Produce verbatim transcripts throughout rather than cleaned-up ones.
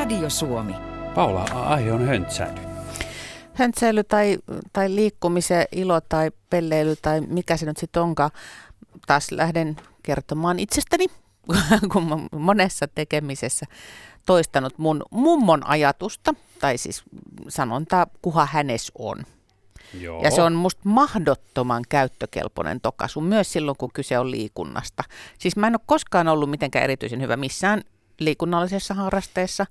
Radio Suomi. Paula, aihe on höntsäily. Höntsäily tai, tai liikkumisen ilo tai pelleily tai mikä se nyt sitten onkaan. Taas lähden kertomaan itsestäni, kun mä monessa tekemisessä toistanut mun mummon ajatusta, tai siis sanontaa, kuha hänes on. Joo. Ja se on musta mahdottoman käyttökelpoinen tokasu, myös silloin, kun kyse on liikunnasta. Siis mä en ole koskaan ollut mitenkään erityisen hyvä missään liikunnallisessa harrasteessa.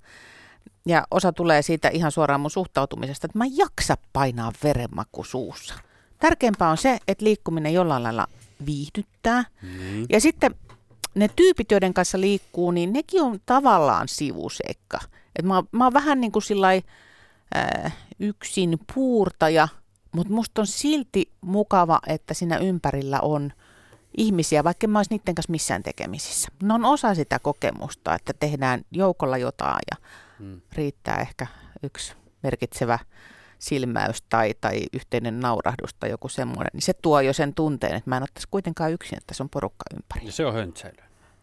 Ja osa tulee siitä ihan suoraan mun suhtautumisesta, että mä en jaksa painaa verenmaku suussa. Tärkeämpää on se, että liikkuminen jollain lailla viihdyttää. Mm. Ja sitten ne tyypit, joiden kanssa liikkuu, niin nekin on tavallaan sivuseikka. Et mä, mä oon vähän niin kuin sillai, äh, yksin puurtaja, mutta musta on silti mukava, että siinä ympärillä on ihmisiä, vaikka mä olisi niiden kanssa missään tekemisissä. Ne on osa sitä kokemusta, että tehdään joukolla jotain ja hmm. riittää ehkä yksi merkitsevä silmäys tai, tai yhteinen naurahdus tai joku semmoinen. Niin se tuo jo sen tunteen, että mä en ottaisi kuitenkaan yksin, että se on porukka ympäri. Ja se on höntsäily.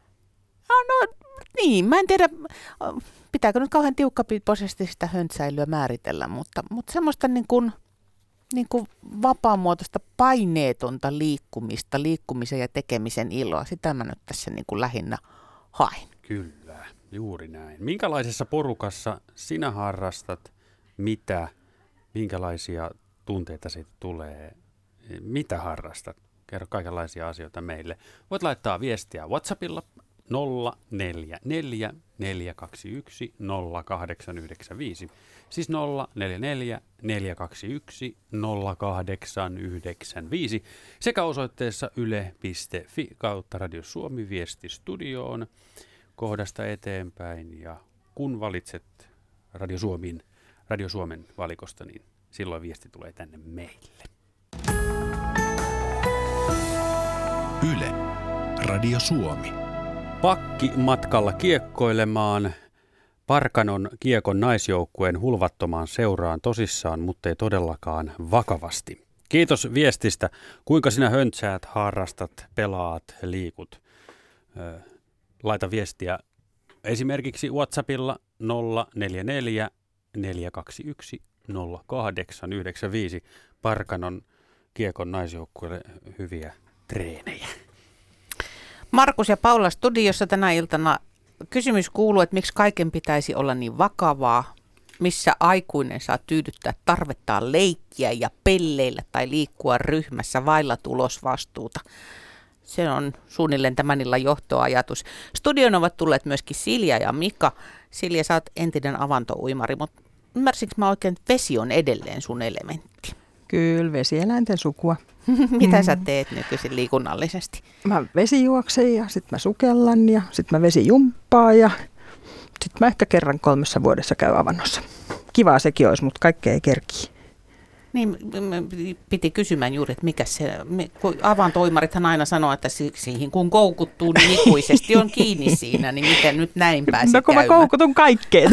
No, no niin, mä en tiedä, pitääkö nyt kauhean tiukkapipoisesti sitä höntsäilyä määritellä, mutta, mutta semmoista niin kuin niin kuin vapaamuotoista paineetonta liikkumista, liikkumisen ja tekemisen iloa. Sitä mä nyt tässä niin kuin lähinnä hain. Kyllä, juuri näin. Minkälaisessa porukassa sinä harrastat, mitä, minkälaisia tunteita siitä tulee, mitä harrastat? Kerro kaikenlaisia asioita meille. Voit laittaa viestiä WhatsAppilla nolla neljä neljä neljä kaksi yksi nolla kahdeksan yhdeksän viisi. Siis nolla neljä neljä neljä kaksi yksi nolla kahdeksan yhdeksän viisi sekä osoitteessa yle piste fi kautta Radio Suomi viesti studioon kohdasta eteenpäin. Ja kun valitset Radio Suomen, Radio Suomen valikosta, niin silloin viesti tulee tänne meille. Yle, Radio Suomi. Pakki matkalla kiekkoilemaan. Parkanon kiekon naisjoukkueen hulvattomaan seuraan tosissaan, mutta ei todellakaan vakavasti. Kiitos viestistä. Kuinka sinä höntsäät, harrastat, pelaat, liikut? Ö, laita viestiä esimerkiksi WhatsAppilla nolla neljä neljä neljä kaksi yksi nolla kahdeksan yhdeksän viisi. Parkanon kiekon naisjoukkueelle hyviä treenejä. Markus ja Paula studiossa tänä iltana. Kysymys kuuluu, että miksi kaiken pitäisi olla niin vakavaa, missä aikuinen saa tyydyttää tarvettaan leikkiä ja pelleillä tai liikkua ryhmässä vailla tulosvastuuta. Se on suunnilleen tämän illan johtoajatus. Studion ovat tulleet myöskin Silja ja Mika. Silja, sä oot entinen avantouimari, mutta ymmärsinkö mä oikein, että vesi on edelleen sun elementti? Kyllä, vesieläinten sukua. Mitä sä teet nykyisin liikunnallisesti? Mä vesijuoksen ja sit mä sukellan ja sit mä vesijumppaan ja sit mä ehkä kerran kolmessa vuodessa käyn avannossa. Kivaa sekin olisi, mutta kaikkea ei kerki. Niin, piti kysymään juuri, että mikä se, avantoimarithan aina sanoo, että siihen kun koukuttuu, niin ikuisesti on kiinni siinä, niin miten nyt näin pääsi No kun käymään? mä koukutun kaikkeen,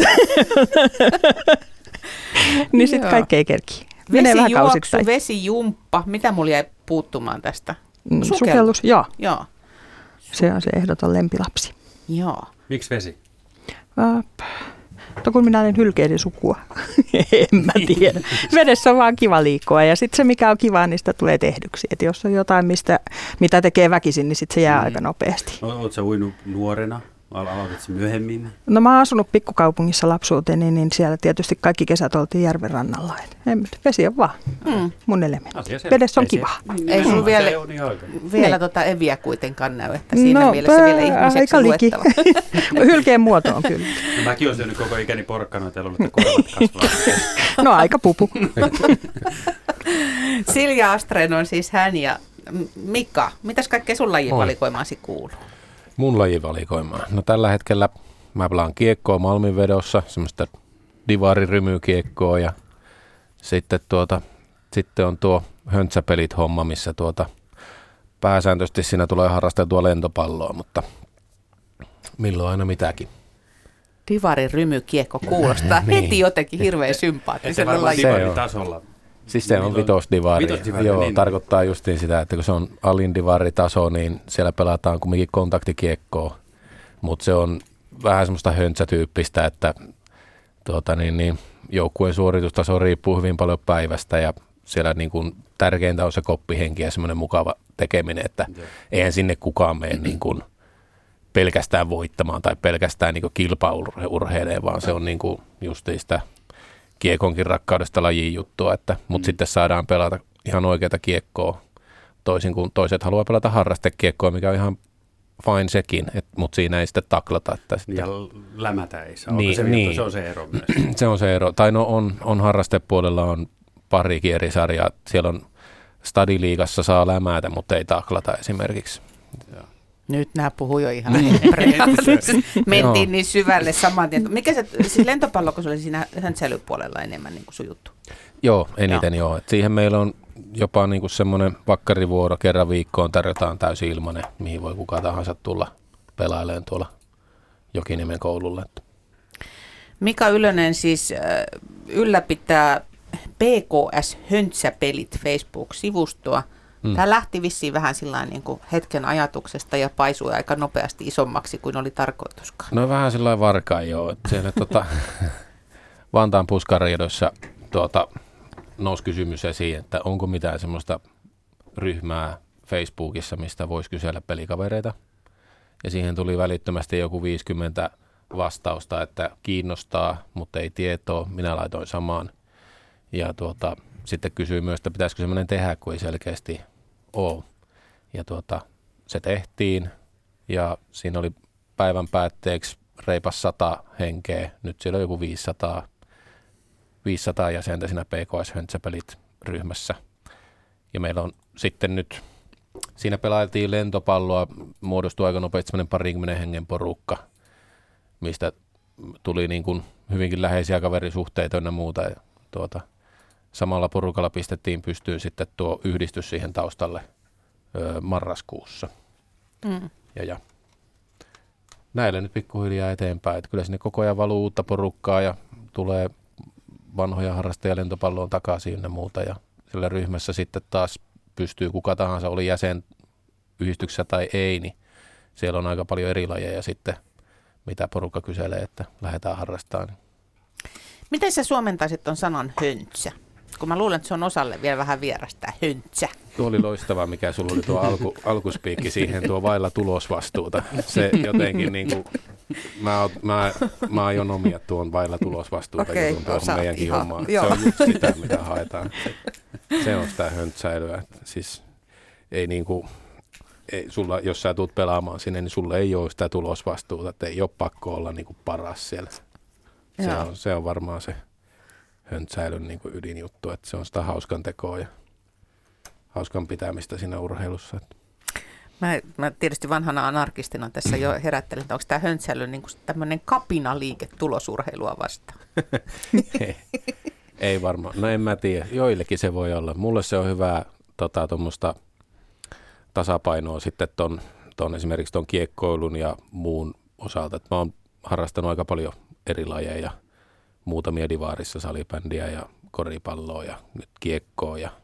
niin sit kaikkea ei kerki. Vesijuoksu, vesijumppa, mitä mulla jäi puuttumaan tästä? Sukellus, Sukellus joo. joo. Se on se ehdoton lempilapsi. Joo. Miksi vesi? Äh, to kun minä olen hylkeiden sukua. En mä tiedä. Vedessä on vaan kiva liikkua ja sitten se mikä on kiva, niin sitä tulee tehdyksi. Et jos on jotain, mistä, mitä tekee väkisin, niin sitten se jää mm. aika nopeasti. Oletko sä uinut nuorena? Aloititko myöhemmin? No mä oon asunut pikkukaupungissa lapsuuteni, niin siellä tietysti kaikki kesät oltiin järven rannalla. Vesi on vaan mm. mun elementti. Vedessä on kivaa. Niin, ei sun vielä, vielä tota eviä kuitenkaan näy, että siinä no, mielessä vielä ihmiseksi luettava. Hylkeen muoto on kyllä. No, mäkin olen syönyt koko ikäni porkkanoita ja ollut, että korvat kasvaa. No aika pupu. Silja Astren on siis hän ja Mika. Mitäs kaikkea sun lajivalikoimaasi kuuluu? Mun lajivalikoimaa. No tällä hetkellä mä pelaan kiekkoa Malminvedossa, semmoista divarirymykiekkoa ja sitten, tuota, sitten on tuo höntsäpelit homma, missä tuota, pääsääntöisesti siinä tulee harrasteltua lentopalloa, mutta milloin aina mitäkin. Divarirymykiekko kuulostaa niin. heti jotenkin hirveän sympaattisella lajilla. Siis se on vitosdivari. vitosdivari Joo, niin. Tarkoittaa justiin sitä, että kun se on alin divaritaso, niin siellä pelataan kumminkin kontaktikiekkoa. Mutta se on vähän semmoista höntsätyyppistä, että tuota, niin, niin, joukkueen suoritustaso riippuu hyvin paljon päivästä ja siellä niin kuin tärkeintä on se koppihenki ja semmoinen mukava tekeminen, että yeah. eihän sinne kukaan mene niin kuin pelkästään voittamaan tai pelkästään niin kilpaurheilemaan, vaan se on niin kuin justiin sitä kiekonkin rakkaudesta lajiin juttua, että, mutta mm. sitten saadaan pelata ihan oikeata kiekkoa, toisin kuin toiset haluaa pelata harrastekiekkoa, mikä on ihan fine sekin, et, mutta siinä ei sitten taklata. Että sitten, ja lämätä ei saa, niin, se, niin. se on se ero myös. Se on se ero, tai no on, on harrastepuolella on parikin eri sarjaa, siellä on Stadiliigassa saa lämätä, mutta ei taklata esimerkiksi. Joo. Nyt nämä puhuu jo ihan mentiin niin syvälle saman tien. Mikä se, siis lentopallo, kun se oli siinä höntsäilypuolella enemmän niin kuin sujuttu? Joo, eniten joo. joo. Et siihen meillä on jopa niin kuin semmoinen vakkarivuoro kerran viikkoon tarjotaan täysin ilmanen, mihin voi kuka tahansa tulla pelailemaan tuolla Jokiniemen koululle. Mika Ylönen siis äh, ylläpitää P K S Höntsäpelit Facebook-sivustoa. Mm. Tämä lähti vissiin vähän sillain niin kuin hetken ajatuksesta ja paisui aika nopeasti isommaksi kuin oli tarkoituskaan. No vähän sillain varkaan joo. Että siellä tuota, Vantaan puskariedoissa tuota, nousi kysymys esiin, että onko mitään semmoista ryhmää Facebookissa, mistä voisi kysellä pelikavereita. Ja siihen tuli välittömästi joku viisikymmentä vastausta, että kiinnostaa, mutta ei tietoa. Minä laitoin samaan. Ja tuota, sitten kysyi myös, että pitäisikö semmoinen tehdä, kun ei selkeästi ole. Ja tuota, se tehtiin ja siinä oli päivän päätteeksi reipas sata henkeä. Nyt siellä on joku viisisataa, viisisataa jäsentä siinä P K S Höntsäpelit ryhmässä. Ja meillä on sitten nyt, siinä pelailtiin lentopalloa, muodostui aika nopeasti semmoinen parikymmenen hengen porukka, mistä tuli niin kuin hyvinkin läheisiä kaverisuhteita ja muuta. Ja tuota, samalla porukalla pistettiin pystyyn sitten tuo yhdistys siihen taustalle öö, marraskuussa. Mm. Ja, ja. Näillä nyt pikkuhiljaa eteenpäin. Että kyllä sinne koko ajan valuu uutta porukkaa ja tulee vanhoja harrastajia lentopalloon takaisin ja muuta. Ja sillä ryhmässä sitten taas pystyy kuka tahansa, oli jäsen yhdistyksessä tai ei, niin siellä on aika paljon eri lajeja sitten, mitä porukka kyselee, että lähdetään harrastamaan. Miten sä suomentaisit ton sanan höntsä? Kun mä luulen, että se on osalle vielä vähän vierasta, höntsä. Tuo oli loistava, mikä sulla oli tuo alku, alkuspiikki siihen, tuo vailla tulosvastuuta. Se jotenkin niin kuin, mä, mä, mä aion omia tuon vailla tulosvastuuta, okay, jutun tuossa meidänkin ihan, hommaa. Joo. Se on just sitä, mitä haetaan. Se on sitä höntsäilyä. Siis ei niin kuin, ei, sulla, jos sä tulet pelaamaan sinne, niin sulla ei ole sitä tulosvastuuta, että ei ole pakko olla niin kuin paras siellä. Se on, se on varmaan se höntsäilyn niin kuin ydinjuttu, että se on sitä hauskan tekoa ja hauskan pitämistä siinä urheilussa. Mä, mä tietysti vanhana anarkistina tässä jo herättelin, että onko tämä höntsäily niin kuin tämmöinen kapinaliike tulosurheilua vastaan? ei, ei varmaan. No en mä tiedä. Joillekin se voi olla. Mulle se on hyvää tota, tuommoista tasapainoa sitten ton, ton, esimerkiksi ton kiekkoilun ja muun osalta. Et mä oon harrastanut aika paljon eri lajeja, muutamia divaarissa, salibändiä ja koripalloa ja nyt kiekkoa ja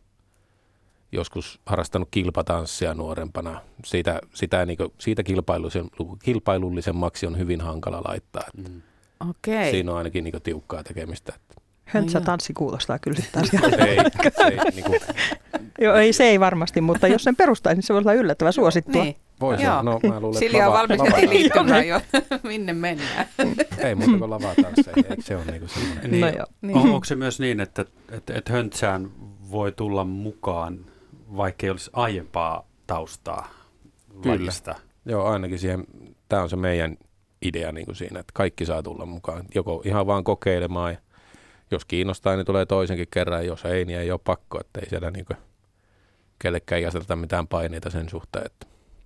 joskus harrastanut kilpatanssia nuorempana. Siitä, sitä, niin kuin, siitä kilpailullisen, kilpailullisemmaksi on hyvin hankala laittaa. Mm. Okay. Siinä on ainakin niin kuin tiukkaa tekemistä. Höntsätanssi kuulostaa kyllä sitten taas. ei, se, ei, niin kuin... Joo, ei, se ei varmasti, mutta jos sen perustaisi, niin se voisi olla yllättävän suosittua. Niin. Voisi, no mä luulen, Silja on valmistettiin liittymään jo, minne mennään. Ei muuta kuin lavatansseja, eikö se ole niin kuin semmoinen? Niin, no niin. On, onko se myös niin, että, että, että höntsään voi tulla mukaan, vaikka ei olisi aiempaa taustaa lajista? Joo, ainakin siihen, tämä on se meidän idea niin kuin siinä, että kaikki saa tulla mukaan. Joko ihan vaan kokeilemaan, ja jos kiinnostaa, niin tulee toisenkin kerran, jos ei, niin ei ole pakko, että ei siellä niin kuin kellekään jäseltä mitään paineita sen suhteen, että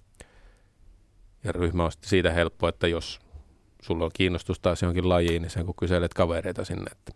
ja ryhmä on siitä helppo, että jos sulla on kiinnostus taas johonkin lajiin, niin sen kun kyselet kavereita sinne. Että.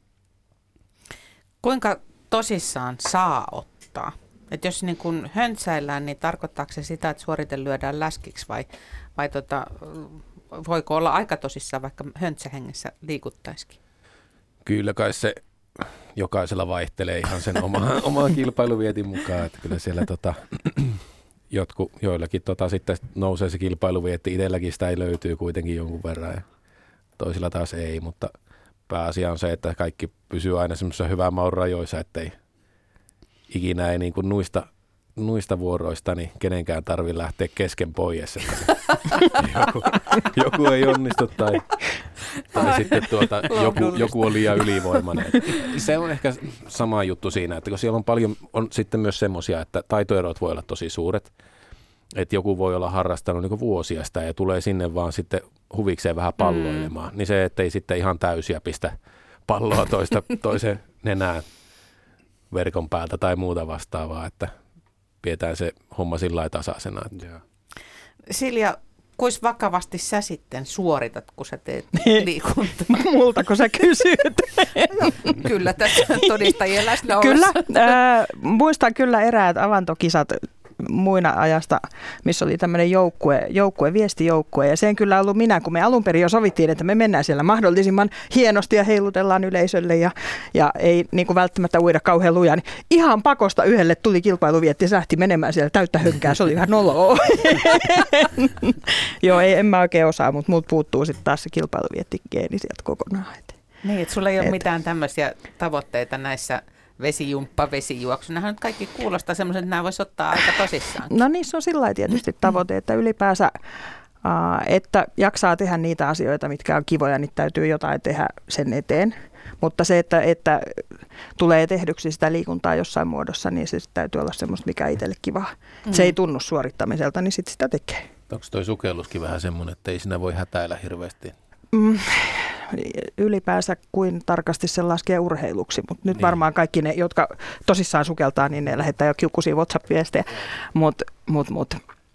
Kuinka tosissaan saa ottaa? Että jos niin kun höntsäillään, niin tarkoittaako se sitä, että suorite lyödään läskiksi vai, vai tota, voiko olla aika tosissaan, vaikka höntsähengessä liikuttaisikin? Kyllä kai se jokaisella vaihtelee ihan sen omaa, omaa kilpailuvietin mukaan, että kyllä siellä tota, jotkut, joillakin tota, sitten nousee se kilpailuvietti, itselläkin sitä ei löytyy kuitenkin jonkun verran ja toisilla taas ei, mutta pääasia on se, että kaikki pysyy aina semmoisessa hyvän maun rajoissa, ettei ikinä ei niin kuin nuista, nuista vuoroista niin kenenkään tarvitse lähteä kesken pois. joku, joku ei onnistu tai, tai sitten tuota, joku, joku on liian ylivoimainen. Se on ehkä sama juttu siinä, että kun siellä on paljon, on sitten myös semmoisia, että taitoerot voi olla tosi suuret. Että joku voi olla harrastanut niin kuin vuosia sitä ja tulee sinne vaan sitten huvikseen vähän palloilemaan. Mm. Niin se, ettei sitten ihan täysiä pistä palloa toista, toisen nenään verkon päältä tai muuta vastaavaa, että pidetään se homma sillä lailla tasaisena. Että. Silja, kuis vakavasti sä sitten suoritat, kun sä teet liikuntaa? Multa, kun sä kysyt. Kyllä, tässä on todistajien läsnä ollessa. Kyllä, äh, muistan kyllä eräät avantokisat muina ajasta, missä oli tämmöinen joukkue, joukkue, viestijoukkue, ja sen kyllä ollut minä, kun me alun perin jo sovittiin, että me mennään siellä mahdollisimman hienosti ja heilutellaan yleisölle ja, ja ei niin kuin välttämättä uida kauhean lujaa, niin ihan pakosta yhdelle tuli kilpailuvietti ja lähti menemään siellä täyttä hönkää, se oli ihan noloa. Joo, ei, en mä oikein osaa, mutta multa puuttuu sitten taas se kilpailuvietti-geeni sieltä kokonaan. Niin, että sulla ei ole Et. mitään tämmöisiä tavoitteita näissä vesijumppa, vesijuoksu. Nämähän nyt kaikki kuulostaa semmoisen, että nämä voisi ottaa aika tosissaan. No niissä on sillä lailla tietysti tavoite, että ylipäänsä, että jaksaa tehdä niitä asioita, mitkä on kivoja, niin täytyy jotain tehdä sen eteen. Mutta se, että, että tulee tehdyksi sitä liikuntaa jossain muodossa, niin se täytyy olla semmoista, mikä itselle kivaa. Mm. Se ei tunnu suorittamiselta, niin sitten sitä tekee. Onko toi sukelluskin vähän semmoinen, että ei siinä voi hätäillä hirveästi? Mm. Ylipäänsä kuin tarkasti se laskee urheiluksi, mutta nyt niin. Varmaan kaikki ne, jotka tosissaan sukeltaa, niin ne lähettää jo kiukkuisia WhatsApp-viestejä, mutta mut, mut.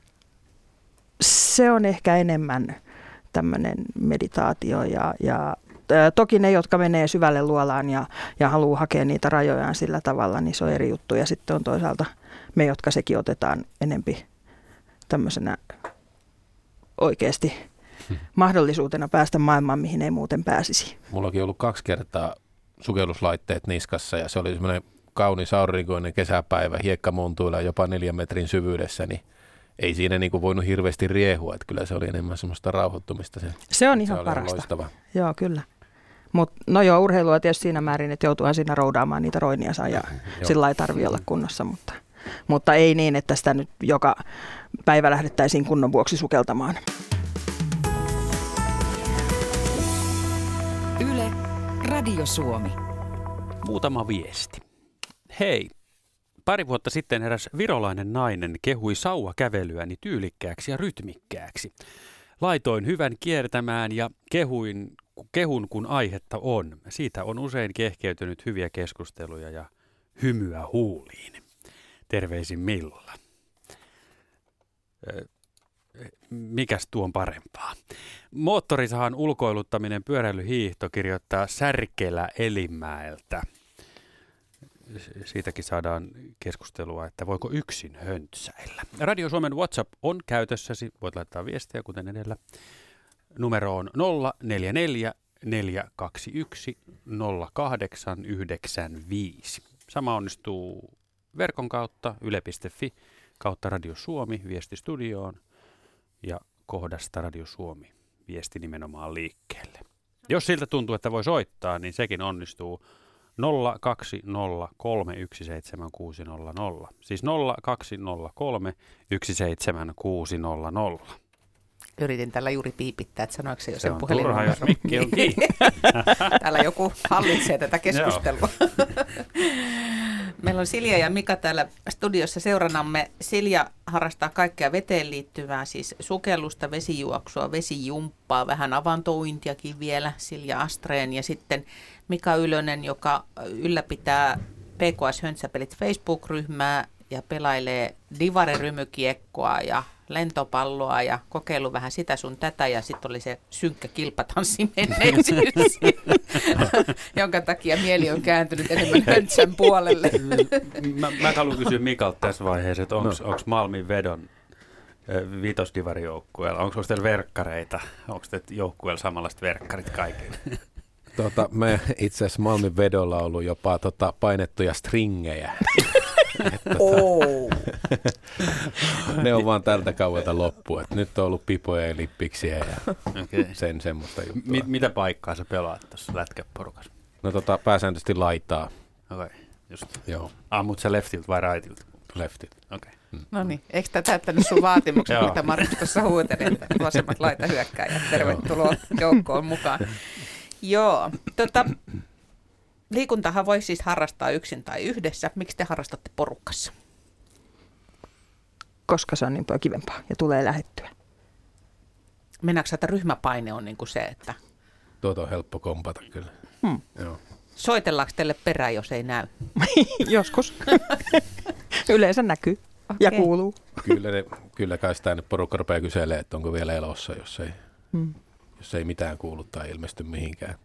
Se on ehkä enemmän tämmöinen meditaatio ja, ja ä, toki ne, jotka menee syvälle luolaan ja, ja haluaa hakea niitä rajojaan sillä tavalla, niin se on eri juttu ja sitten on toisaalta me, jotka sekin otetaan enempi tämmöisenä oikeasti mahdollisuutena päästä maailmaan, mihin ei muuten pääsisi. Mullakin on ollut kaksi kertaa sukelluslaitteet niskassa ja se oli semmoinen kaunis aurinkoinen kesäpäivä hiekkamontuilla jopa neljän metrin syvyydessä, niin ei siinä niinku voinut hirveästi riehua, että kyllä se oli enemmän semmoista rauhoittumista. Se, se on ihan se parasta. Loistava. Joo, kyllä. Mut, no joo, urheilua tietysti siinä määrin, että joutuuhan siinä roudaamaan niitä roiniansa ja sillä ei tarvitse olla kunnossa, mutta, mutta ei niin, että sitä nyt joka päivä lähdettäisiin kunnon vuoksi sukeltamaan. Yle, Radio Suomi. Muutama viesti. Hei, pari vuotta sitten eräs virolainen nainen kehui sauvakävelyäni tyylikkääksi ja rytmikkääksi. Laitoin hyvän kiertämään ja kehuin, kehun kun aihetta on. Siitä on usein kehkeytynyt hyviä keskusteluja ja hymyä huuliin. Terveisin Milla. Mikäs tuon parempaa? Moottorisahan ulkoiluttaminen pyöräilyhiihto kirjoittaa Särkelä Elimäeltä. Siitäkin saadaan keskustelua, että voiko yksin höntsäillä. Radio Suomen WhatsApp on käytössäsi. Voit laittaa viestiä kuten edellä. Numero on nolla neljä neljä neljä kaksi yksi nolla kahdeksan yhdeksän viisi. Sama onnistuu verkon kautta yle piste fi kautta Radio Suomi viesti studioon ja kohdasta Radio Suomi viesti nimenomaan liikkeelle. Jos siltä tuntuu, että voi soittaa, niin sekin onnistuu nolla kaksi nolla kolme yksi seitsemän kuusi nolla nolla. Siis nolla kaksi nolla kolme yksi seitsemän kuusi nolla nolla. Yritin tällä juuri piipittää, että sanoiko se jo se sen puhelinnumero. Se on turha, jos mikki on kiinni. Täällä joku hallitsee tätä keskustelua. Meillä on Silja ja Mika täällä studiossa seuranamme. Silja harrastaa kaikkea veteen liittyvää, siis sukellusta, vesijuoksua, vesijumppaa, vähän avantointiakin vielä, Silja Astreen. Ja sitten Mika Ylönen, joka ylläpitää P K S-höntsäpelit Facebook-ryhmää ja pelailee divarirymykiekkoa ja lentopalloa ja kokeilu vähän sitä sun tätä ja sitten oli se synkkä kilpatanssi menneisyys, jonka takia mieli on kääntynyt enemmän höntsän puolelle. Mä, mä haluan kysyä Mikalta tässä vaiheessa, että onko no. Malmin vedon vitosdivarijoukkueella, onko teillä verkkareita, onko teillä joukkueella samanlaiset verkkarit kaikille? Tota, me itse asiassa Malmin vedolla on ollut jopa tota, painettuja stringejä. Oh. Ne on vaan tältä kauelta loppu. Et nyt on ollut pipoja ja lippiksiä ja Okay. sen semmoista juttua. Mi- mitä paikkaa sä pelaat tuossa lätkäporukassa? No tota, pääsääntöisesti laitaa. Okei, okay. Just. Joo, Ammut sä leftiltä vai rightilta? leftit. Okei. Okay. No niin, eikö tämä täyttänyt sun vaatimukset, Joo. mitä Markus tuossa huuteli, että vasemmat laita hyökkääjät, tervetuloa joukkoon mukaan. Joo, tota, liikuntahan voi siis harrastaa yksin tai yhdessä. Miksi te harrastatte porukassa? Koska se on niin paljon kivempaa ja tulee lähettyä. Mennäänkö, että ryhmäpaine on niin kuin se, että Tuota on helppo kompata kyllä. Hmm. Joo. soitellaanko teille perään, jos ei näy? Joskus. Yleensä näkyy ja Okei. kuuluu. Kyllä, ne, kyllä kai sitä nyt porukka rupeaa kyselemään, että onko vielä elossa, jos ei, Hmm. jos ei mitään kuulu tai ilmesty mihinkään.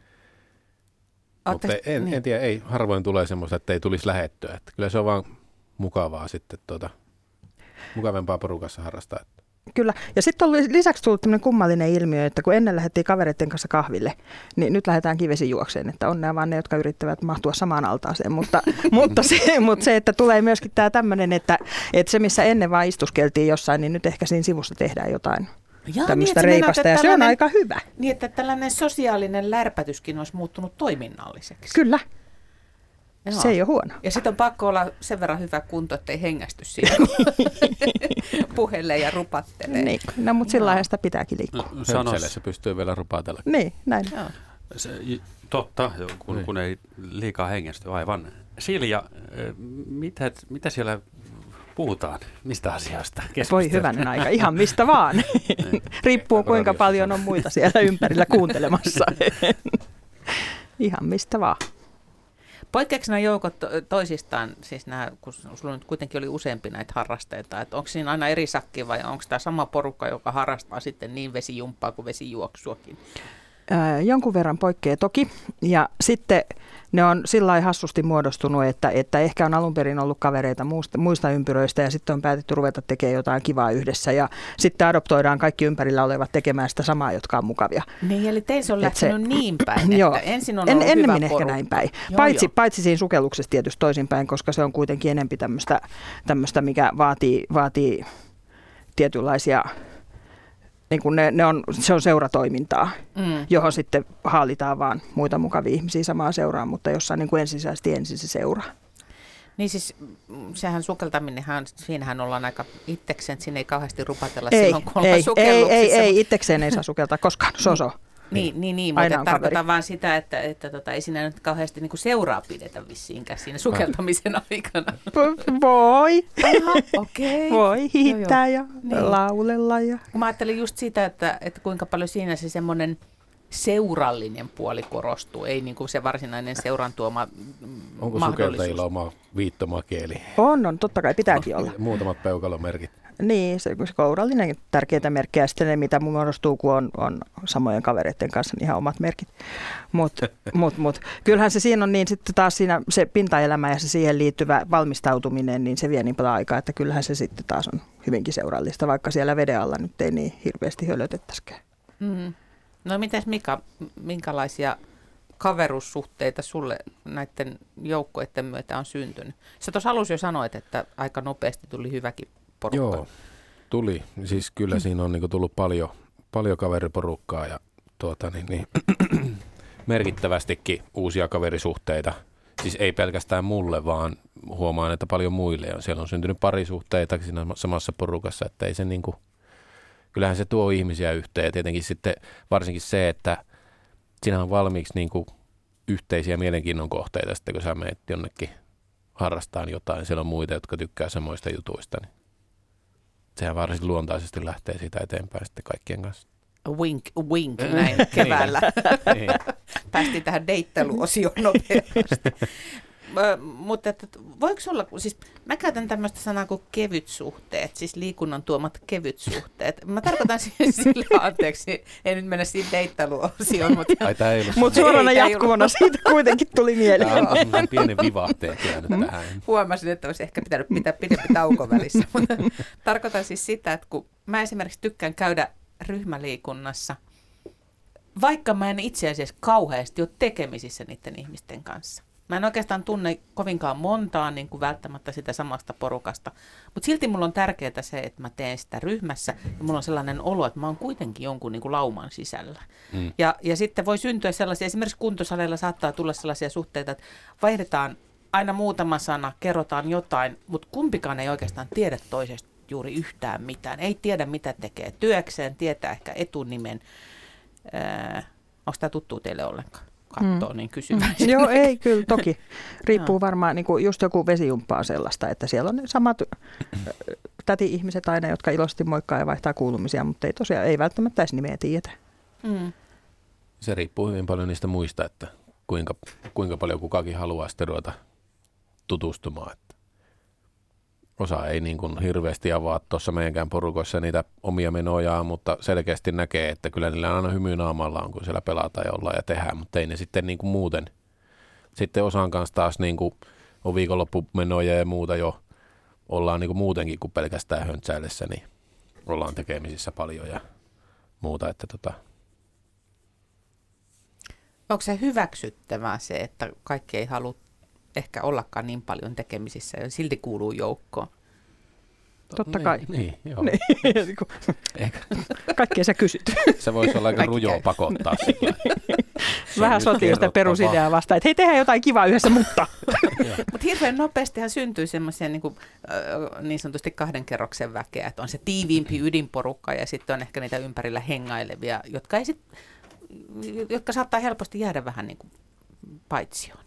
Ootte- Mutta en, niin. en tiedä, ei, harvoin tulee semmoista, että ei tulisi lähettyä. Että kyllä se on vaan mukavaa sitten, tuota, mukavempaa porukassa harrastaa. Kyllä. Ja sitten on lisäksi tullut tämmöinen kummallinen ilmiö, että kun ennen lähdettiin kavereiden kanssa kahville, niin nyt lähdetäänkin vesijuokseen, että onnea vaan ne, jotka yrittävät mahtua samaan altaaseen. Mutta, mutta, se, mutta se, että tulee myöskin tämä tämmöinen, että, että se missä ennen vaan istuskeltiin jossain, niin nyt ehkä siinä sivussa tehdään jotain Jaa, tämmöistä niin, että reipasta meinaat, ja että se on tällainen- aika hyvä. Niin, että tällainen sosiaalinen lärpätyskin olisi muuttunut toiminnalliseksi. Kyllä, Joo. se ei ole huono. Ja sitten on pakko olla sen verran hyvä kunto, ettei hengästy siinä, kun puhelee ja rupattelee. Niin, no, mutta sillä lailla sitä pitääkin liikkua. No, Höpselle sanos, se pystyy vielä rupatella. Niin, näin. Joo. se, totta, kun, Niin. kun ei liikaa hengästy, aivan. Silja, eh, mitä, mitä siellä puhutaan? Mistä asioista? Voi Keskustellaan? hyvänen aika, ihan mistä vaan. Riippuu kuinka paljon on muita siellä ympärillä kuuntelemassa. Ihan mistä vaan. Poikkeako nämä joukot to- toisistaan, siis nämä, kun sulla nyt kuitenkin oli useampi näitä harrasteita, että onko siinä aina eri sakki vai onko tämä sama porukka, joka harrastaa sitten niin vesijumppaa kuin vesijuoksuakin? Ää, jonkun verran poikkeaa toki. Ja sitten ne on sillä lailla hassusti muodostunut, että, että ehkä on alun perin ollut kavereita muusta, muista ympyröistä ja sitten on päätetty ruveta tekemään jotain kivaa yhdessä. Ja sitten adoptoidaan kaikki ympärillä olevat tekemään sitä samaa, jotka on mukavia. Niin, eli teissä on Et lähtenyt se- niin päin, Joo. että ensin on En, ollut ennemmin hyvä ehkä porukka. näin päin. Joo, Paitsi, joo. paitsi siinä sukelluksessa tietysti toisinpäin, koska se on kuitenkin enempi tämmöistä, tämmöistä mikä vaatii, vaatii tietynlaisia, niin kuin ne, ne on, se on seuratoimintaa, Mm. johon sitten haalitaan vaan muita mukavia ihmisiä samaan seuraan, mutta jossain niin kuin ensisijaisesti ensin se seura. Niin siis mm, sehän sukeltaminenhan, siinähän ollaan aika itsekseen, että siinä ei kauheasti rupatella Ei, silloin, kun ollaan ei, ei, sukelluksissa. ei, ei, itsekseen ei saa sukeltaa koskaan, soso. Niin, niin, niin Aina mutta on tarkoitan kaveri. vaan sitä, että, että tota, ei siinä nyt kauheasti niin kuin seuraa pidetä vissiinkään siinä sukeltamisen aikana. V- Voi, Aha, okei. voi hiihtää ja Niin. laulella. Ja. Mä ajattelin just sitä, että, että kuinka paljon siinä se semmoinen seurallinen puoli korostuu, ei niin kuin se varsinainen seuran tuoma mm, Onko mahdollisuus. sukeltajilla oma viittomakieli? On, on, totta kai pitääkin olla. Muutamat peukalomerkit. Niin, se, se kourallinen tärkeitä merkkejä, sitten ne, mitä muodostuu, kun on, on samojen kavereiden kanssa, niin ihan omat merkit. Mutta mut, mut, kyllähän se siinä on niin sitten taas siinä se pintaelämä ja se siihen liittyvä valmistautuminen, niin se vie niin paljon aikaa, että kyllähän se sitten taas on hyvinkin seurallista, vaikka siellä veden alla nyt ei niin hirveästi hölötettäisikään. Mm. No mitäs Mika, minkälaisia kaverussuhteita sulle näiden joukkoiden myötä on syntynyt? Sä tuossa alussa jo sanoit, että aika nopeasti tuli hyväkin porukka. Joo, tuli. Siis kyllä siinä on niinku tullut paljon, paljon kaveriporukkaa ja tuota, niin, niin, merkittävästikin uusia kaverisuhteita. Siis ei pelkästään mulle, vaan huomaan, että paljon muille. Ja siellä on syntynyt parisuhteita siinä samassa porukassa, että ei se niinku, kyllähän se tuo ihmisiä yhteen. Ja tietenkin sitten varsinkin se, että siinä on valmiiksi niinku yhteisiä mielenkiinnon kohteita, sitten kun sä menet jonnekin harrastaan jotain, siellä on muita, jotka tykkää samoista jutuista, niin sehän varsin luontaisesti lähtee siitä eteenpäin sitten kaikkien kanssa. Wink, wink näin keväällä. Niin. Päästiin tähän deittailuosioon nopeasti. Ö, mutta että, voiko olla, siis mä käytän tämmöistä sanaa kuin kevytsuhteet, siis liikunnan tuomat kevytsuhteet. Mä tarkoitan siis sille, anteeksi, ei nyt mennä siihen deittailuosioon, mutta Ai tää ei ollut Mutta Ei, suorana tää ei jatkuvana siitä kuitenkin tuli mieleen. Tää on semmoisen pienen vivahteen jäänyt tähän. huomasin, että olisi ehkä pitänyt pitää pidempi tauko välissä. Mutta tarkoitan siis sitä, että kun mä esimerkiksi tykkään käydä ryhmäliikunnassa, vaikka mä en itse asiassa kauheasti ole tekemisissä niiden ihmisten kanssa. Mä en oikeastaan tunne kovinkaan montaa niin kuin välttämättä sitä samasta porukasta, mutta silti mulla on tärkeää se, että mä teen sitä ryhmässä ja mulla on sellainen olo, että mä oon kuitenkin jonkun niin kuin lauman sisällä. Mm. Ja, ja sitten voi syntyä sellaisia, esimerkiksi kuntosaleilla saattaa tulla sellaisia suhteita, että vaihdetaan aina muutama sana, kerrotaan jotain, mutta kumpikaan ei oikeastaan tiedä toisesta juuri yhtään mitään. Ei tiedä, mitä tekee työkseen, tietää ehkä etunimen. Öö, onko tämä tuttuu teille ollenkaan? Kattoo, mm. niin kysymään. Mm. Joo, ei kyllä, toki. Riippuu varmaan, niin kuin just joku vesijumppa on sellaista, että siellä on ne samat täti-ihmiset aina, jotka iloisesti moikkaa ja vaihtaa kuulumisia, mutta ei tosiaan, ei välttämättä edes nimeä tiedetä. Mm. Se riippuu hyvin paljon niistä muista, että kuinka, kuinka paljon kukakin haluaa sitten ruveta tutustumaan. Että osa ei niin kuin hirveästi avaa tuossa meidänkään porukoissa niitä omia menojaan, mutta selkeästi näkee, että kyllä niillä aina hymy naamalla on, kun siellä pelataan ja ollaan ja tehdään, mutta ei ne sitten niin kuin muuten. Sitten osan kanssa taas niin kuin on viikonloppumenoja ja muuta jo ollaan niin kuin muutenkin kuin pelkästään höntsäillessä, niin ollaan tekemisissä paljon ja muuta. Että tota. Onko se hyväksyttävää se, että kaikki ei halua ehkä ollakaan niin paljon tekemisissä ja silti kuuluu joukkoon? Totta kai. Niin, niin joo. Niin. Kaikkea sä kysyt. Se voisi olla aika rujoa pakottaa sillä. Vähän sotii sitä perusideaa vastaan, että hei, tehdään jotain kivaa yhdessä, mutta... Mutta hirveän nopeastihan syntyy semmoisia niin, kuin, niin sanotusti kahden kerroksen väkeä, että on se tiiviimpi ydinporukka ja sitten on ehkä niitä ympärillä hengailevia, jotka, ei sit, jotka saattaa helposti jäädä vähän niin kuin paitsioon.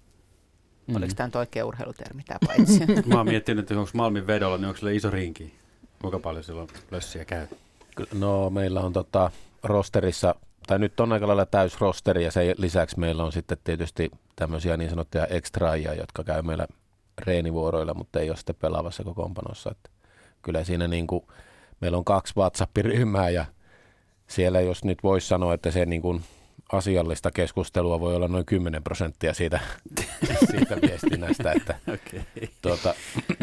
Mm. Oliko tämä nyt oikea urheilutermi, tämä paitsio? Mä oon miettinyt, että onko Malmin vedolla, niin onko sillä iso rinki? Kuinka paljon silloin lössiä käy? No meillä on tota rosterissa, tai nyt on aika lailla täys rosteri, ja sen lisäksi meillä on sitten tietysti tämmöisiä niin sanottuja ekstraajia, jotka käy meillä reenivuoroilla, mutta ei ole sitten pelaavassa kokoonpanossa. Että kyllä siinä niin kuin, meillä on kaksi WhatsApp-ryhmää, ja siellä jos nyt voisi sanoa, että se niin kuin asiallista keskustelua voi olla noin kymmenen prosenttia siitä, siitä viestinnästä, että okay. tuota,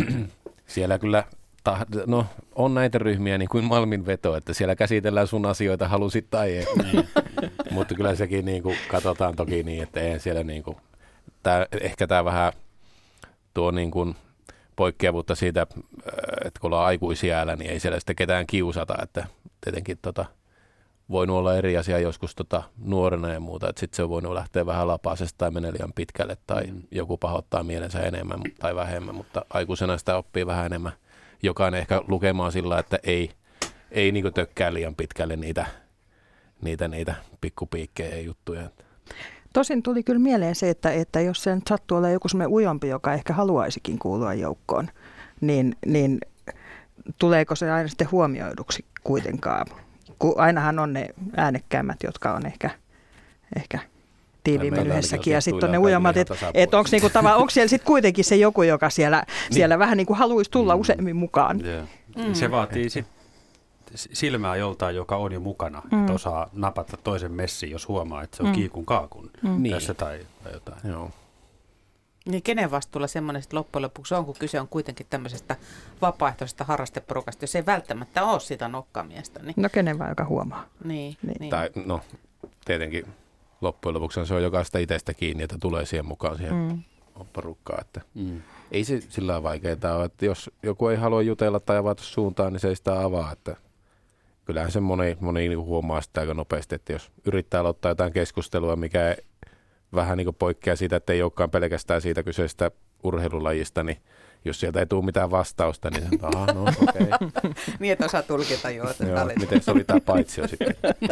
siellä kyllä ta, no, on näitä ryhmiä niin kuin Malmin veto, että siellä käsitellään sun asioita halusit tai ei, mutta kyllä sekin niin kuin katsotaan toki niin, että eihän siellä niin kuin, tää, ehkä tämä vähän tuo niin kuin poikkeavuutta siitä, että kun ollaan aikuisia älä, niin ei siellä sitten ketään kiusata, että tietenkin tota, voinut olla eri asia joskus tota, nuorena ja muuta, että sitten se on voinut lähteä vähän lapaasesta tai menee liian pitkälle tai mm. joku pahoittaa mielensä enemmän tai vähemmän, mutta aikuisena sitä oppii vähän enemmän. Jokainen ehkä lukemaan sillä, että ei, ei niin kuin tökkää liian pitkälle niitä, niitä, niitä pikkupiikkejä ja juttuja. Tosin tuli kyllä mieleen se, että, että jos sen sattuu olla joku semmoinen ujompi, joka ehkä haluaisikin kuulua joukkoon, niin, niin tuleeko se aina sitten huomioiduksi kuitenkaan? Kun ainahan on ne äänekkäämmät, jotka on ehkä, ehkä tiiviimmin yhdessäkin, ja sitten on ne ujommat, että et onko niinku onko siellä sitten kuitenkin se joku, joka siellä, niin. siellä vähän niin kuin haluaisi tulla mm. useammin mukaan. Yeah. Mm. Se vaatii sitten silmää joltain, joka on jo mukana, mm. että osaa napata toisen messiin, jos huomaa, että se on mm. kiikun kaakun mm. tässä tai, tai jotain. Joo. Niin kenen vastuulla semmoinen loppujen lopuksi on, kun kyse on kuitenkin tämmöisestä vapaaehtoisesta harrasteporukasta, jos ei välttämättä ole sitä nokkamiestä. Niin... No kenen vaan, joka huomaa. Niin, niin. niin. Tai no tietenkin loppujen lopuksi se on jokaista itsestä kiinni, että tulee siihen mukaan siihen mm. porukkaan. Että mm. ei se sillä lailla vaikeaa ole, että jos joku ei halua jutella tai avata suuntaan, niin se ei sitä avaa. Että kyllähän se moni, moni huomaa sitä aika nopeasti, että jos yrittää aloittaa jotain keskustelua, mikä ei vähän niin kuin poikkeaa siitä, että ei olekaan pelkästään siitä kyseisestä urheilulajista, niin jos sieltä ei tule mitään vastausta, niin aha, no okei. Okay. Niin, että osaa tulkita jo. Joo, miten se oli tämä paitsio sitten?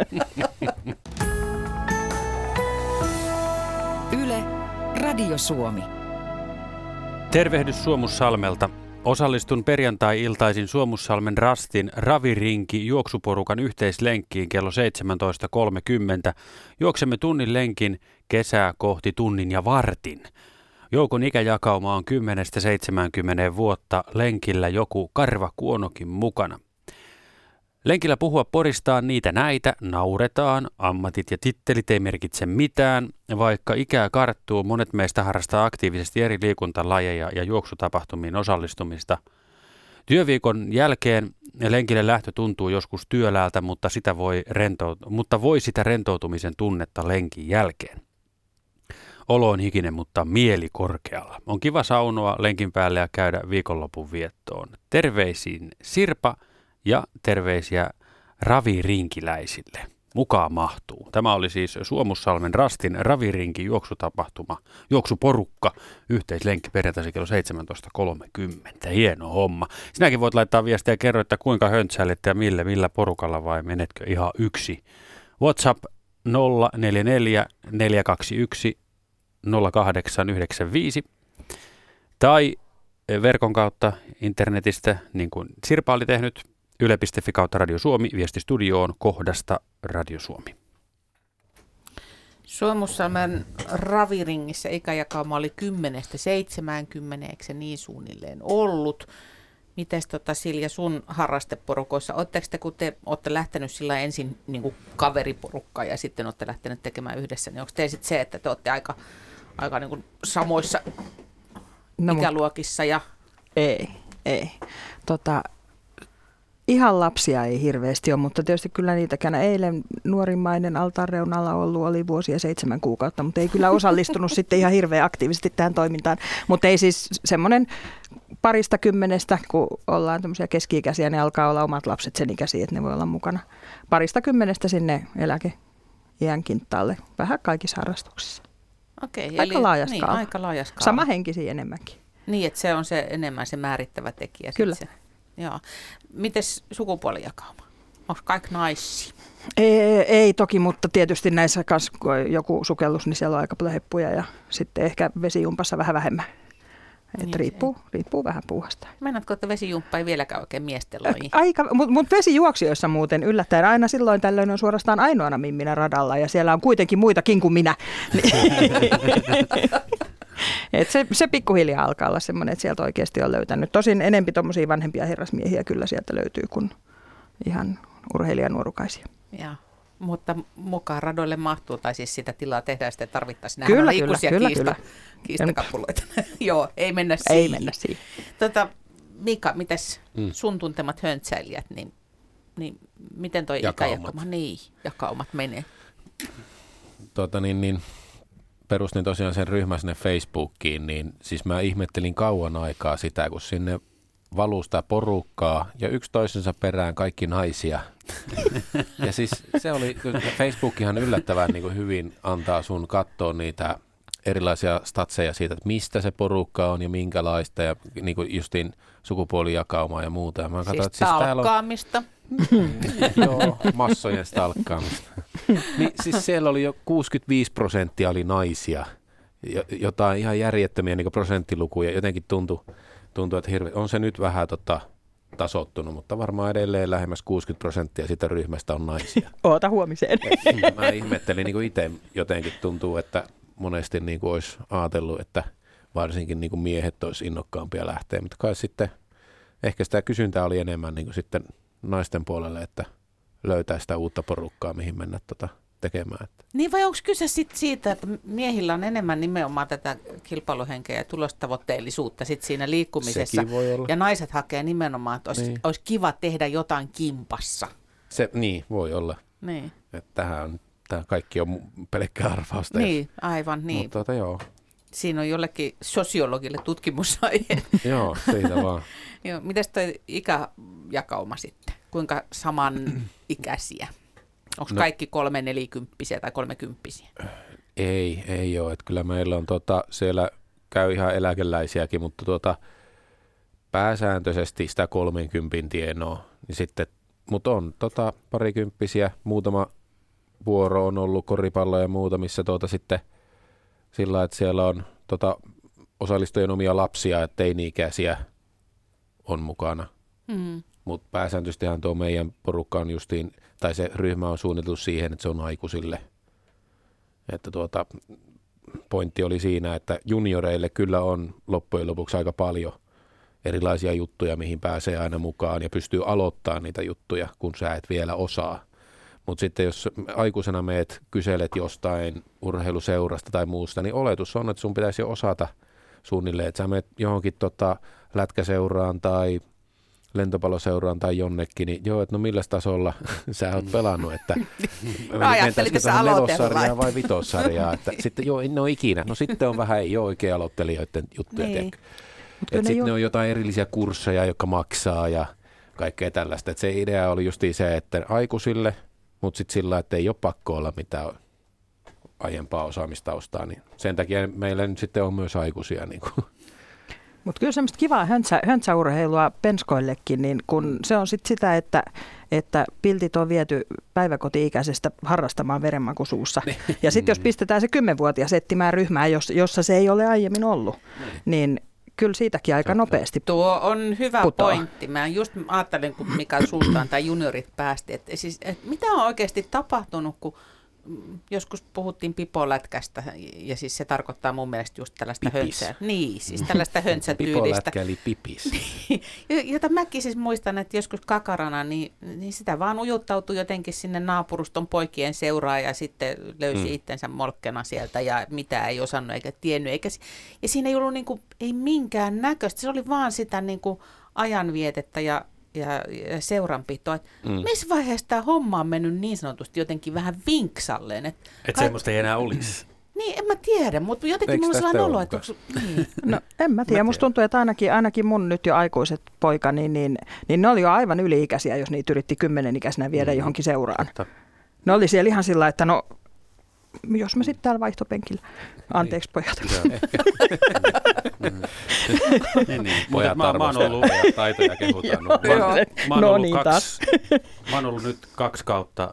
Yle, Radio Suomi. Tervehdys Suomussalmelta. Osallistun perjantai-iltaisin Suomussalmen Rastin Ravirinki juoksuporukan yhteislenkkiin kello seitsemäntoista kolmekymmentä. Juoksemme tunnin lenkin kesää kohti tunnin ja vartin. Joukon ikäjakauma on kymmenestä seitsemäänkymmeneen vuotta, lenkillä joku karva kuonokin mukana. Lenkillä puhua poristaan niitä näitä, nauretaan, ammatit ja tittelit ei merkitse mitään, vaikka ikää karttuu, monet meistä harrastaa aktiivisesti eri liikuntalajeja ja juoksutapahtumiin osallistumista. Työviikon jälkeen lenkille lähtö tuntuu joskus työläältä, mutta, sitä voi rentout- mutta voi sitä rentoutumisen tunnetta lenkin jälkeen. Olo on hikinen, mutta mieli korkealla. On kiva saunoa lenkin päälle ja käydä viikonlopun viettoon. Terveisiin Sirpa ja terveisiä ravirinkiläisille. Mukaan mahtuu. Tämä oli siis Suomussalmen Rastin ravirinki juoksutapahtuma, juoksuporukka, yhteislenkki perjantaisin kello seitsemäntoista kolmekymmentä. Hieno homma. Sinäkin voit laittaa viestiä ja kerro, että kuinka höntsäilet ja millä, millä porukalla vai menetkö ihan yksi. WhatsApp nolla neljä neljä neljä kaksi yksi nolla kahdeksan yhdeksän viisi tai verkon kautta internetistä, niin kuin Sirpa oli tehnyt, yle piste fi kautta Radio Suomi, viesti studioon kohdasta Radio Suomi. Suomussalmen raviringissä ikäjakauma oli kymmenestä seitsemäänkymmeneen, eikö se niin suunnilleen ollut? Mites tota Silja sun harrasteporukoissa, ootteko te, kun te olette lähtenyt sillä ensin niin kuin kaveriporukkaan ja sitten olette lähtenyt tekemään yhdessä, niin onko te sitten se, että te olette aika, aika niin kuin samoissa no, ikäluokissa? Ja... Ei, ei. Tota, ihan lapsia ei hirveästi ole, mutta tietysti kyllä niitäkään. Eilen nuorimmainen altaan reunalla ollut oli vuosia seitsemän kuukautta, mutta ei kyllä osallistunut sitten ihan hirveän aktiivisesti tähän toimintaan. Mutta ei siis semmoinen parista kymmenestä, kun ollaan tämmöisiä keski-ikäisiä, ne alkaa olla omat lapset sen ikäisiä, että ne voi olla mukana. Parista kymmenestä sinne eläkeiän kinttaalle, vähän kaikissa harrastuksissa. Okei, aika eli laaja niin, skaala. aika laaja skaala. Sama henkisiä enemmänkin. Niin, että se on se enemmän se määrittävä tekijä. Kyllä. Se. Joo. Mites sukupuolijakauma? Onko kaikki naisia? Ei, ei toki, mutta tietysti näissä kanssa, kun on joku sukellus, niin siellä on aika paljon heppuja ja sitten ehkä vesijumpassa vähän vähemmän. Että Niin riippuu, riippuu vähän puuhasta. Meinaatko, että vesijumppa ei vieläkään oikein miesten laji? Aika, mutta mut vesijuoksijoissa muuten yllättäen aina silloin tällöin on suorastaan ainoana mimminä radalla ja siellä on kuitenkin muitakin kuin minä. Et se, se pikkuhiljaa alkaa olla semmoinen, että sieltä oikeasti on löytänyt. Tosin enempi tuommoisia vanhempia herrasmiehiä kyllä sieltä löytyy kuin ihan urheilijanuorukaisia. Joo. Mutta mukaan radoille mahtuu, tai siis sitä tilaa tehdään sitten tarvittaisiin. Nämä Kyllä, on kyllä, ikuisia kyllä, kiista, kyllä. kiistakappuloita. Joo, ei mennä siihen. Ei mennä siihen. Tota, Mika, mitäs Mm. sun tuntemat höntsäilijät, niin, niin miten toi Jakaumat. ikäjakauma, niin, jakaumat menee? Tota, niin, niin, perustin tosiaan sen ryhmän sinne Facebookiin, niin siis mä ihmettelin kauan aikaa sitä, kun sinne valuu sitä porukkaa ja yksi toisensa perään kaikki naisia. Ja siis se oli, Facebookihan yllättävän niin kuin hyvin antaa sun katsoa niitä erilaisia statseja siitä, että mistä se porukka on ja minkälaista ja niin kuin justiin sukupuolijakaumaa ja muuta. Ja mä katsoin, Siis että siis täällä on, talkkaamista. joo, massojen stalkkaamista. Niin, siis siellä oli jo kuusikymmentäviisi prosenttia oli naisia, jotain ihan järjettömiä niin kuin prosenttilukuja. Jotenkin tuntui, tuntui että hirve, on se nyt vähän tota, tasoittunut, mutta varmaan edelleen lähemmäs kuusikymmentä prosenttia siitä ryhmästä on naisia. Oota huomiseen. Et, mä ihmettelin niin kuin itse jotenkin tuntuu, että monesti niin kuin olisi ajatellut, että varsinkin niin kuin miehet olisi innokkaampia lähteä, mutta kai sitten ehkä sitä kysyntää oli enemmän niin kuin sitten naisten puolelle, että löytää sitä uutta porukkaa, mihin mennä tota tekemään. Niin vai onko kyse sit siitä, että miehillä on enemmän nimenomaan tätä kilpailuhenkeä ja tulostavoitteellisuutta sit siinä liikkumisessa. Sekin voi olla. Ja naiset hakee nimenomaan, että olisi, Niin. olisi kiva tehdä jotain kimpassa. Se, niin, voi olla. Niin, Että tähän on, tämä kaikki on pelkkää arvausta. niin aivan niin. Mutta tota, joo, Siinä on jollekin sosiologille tutkimusaihe. joo, siitä vaan. Joo, mites toi ikäjakauma sitten? Kuinka samanikäisiä? Onko No. kaikki kolme nelikymppisiä tai kolmekymppisiä? Ei, ei ole. Että kyllä meillä on tota, siellä käy ihan eläkeläisiäkin, mutta tuota, pääsääntöisesti sitä kolmenkympin tienoa. Niin sitten, mutta on tota, parikymppisiä, muutama vuoro on ollut koripallo ja muuta, missä tuota, sitten sillä, että siellä on tota, osallistujien omia lapsia, että teini-ikäisiä on mukana. Mm. Mutta pääsääntöisestihän tuo meidän porukka on justiin, tai se ryhmä on suunniteltu siihen, että se on aikuisille. Että tuota, pointti oli siinä, että junioreille kyllä on loppujen lopuksi aika paljon erilaisia juttuja, mihin pääsee aina mukaan ja pystyy aloittamaan niitä juttuja, kun sä et vielä osaa. Mutta sitten jos aikuisena meet kyselet jostain urheiluseurasta tai muusta, niin oletus on, että sun pitäisi jo osata suunnilleen, että sä menet johonkin tota lätkäseuraan tai lentopalloseuraan tai jonnekin, niin joo, että no millä tasolla sä oot pelannut, että no ajattelin tässä nelossarjaa vai vitossarjaa, että sitten joo, en ole ikinä, no sitten on vähän jo oikein aloittelijoiden juttuja, niin. Että sitten jo... ne on jotain erillisiä kursseja, jotka maksaa ja kaikkea tällaista, että se idea oli justiin se, että aikuisille, mutta sitten sillä, että ei ole pakko olla mitään aiempaa osaamistaustaa, niin sen takia meillä nyt sitten on myös aikuisia niin kuin. Mutta kyllä semmoista kivaa höntsä, höntsäurheilua penskoillekin, niin kun se on sitten sitä, että, että piltit on viety päiväkoti-ikäisestä harrastamaan verenmakusuussa. Ja sitten jos pistetään se kymmenvuotias etsimään ryhmää, jossa se ei ole aiemmin ollut, niin kyllä siitäkin aika nopeasti Tuo on hyvä putoaa. pointti. Mä just ajattelin, kun Mikael Sultaan tai juniorit päästi, että siis, et mitä on oikeasti tapahtunut, kun joskus puhuttiin pipolätkästä, ja siis se tarkoittaa mun mielestä just tällaista Pipis. höntsää. Niin, siis tällaista höntsätyylistä. Pipolätkä eli pipis. Jota mäkin siis muistan, että joskus kakarana, niin, niin sitä vaan ujuttautui jotenkin sinne naapuruston poikien seuraan, ja sitten löysi mm. itsensä molkkena sieltä, ja mitä ei osannut eikä tiennyt. Eikä, ja siinä ei ollut niin kuin, ei minkään näköistä, se oli vaan sitä niin kuin ajanvietettä ja ja, ja seuranpitoa. Mm. Missä vaiheessa tämä homma on mennyt niin sanotusti jotenkin vähän vinksalleen? Että et kai... semmoista ei enää olisi. Niin, en mä tiedä, mutta jotenkin mulla on sellainen olo, että... Niin. No en mä tiedä, musta tuntuu, että ainakin, ainakin mun nyt jo aikuiset poikani, niin, niin ne oli jo aivan yli-ikäisiä, jos niitä yritti kymmenen-ikäisenä viedä mm. johonkin seuraan. Totta. Ne oli siellä ihan sillä, että no, jos mä sitten täällä vaihtopenkillä. Anteeksi pojat. niin, niin. Pojat mä, mä oon ollut taitoja kehutaan. Mä, mä, no ollut niin kaksi, mä oon ollut nyt kaksi kautta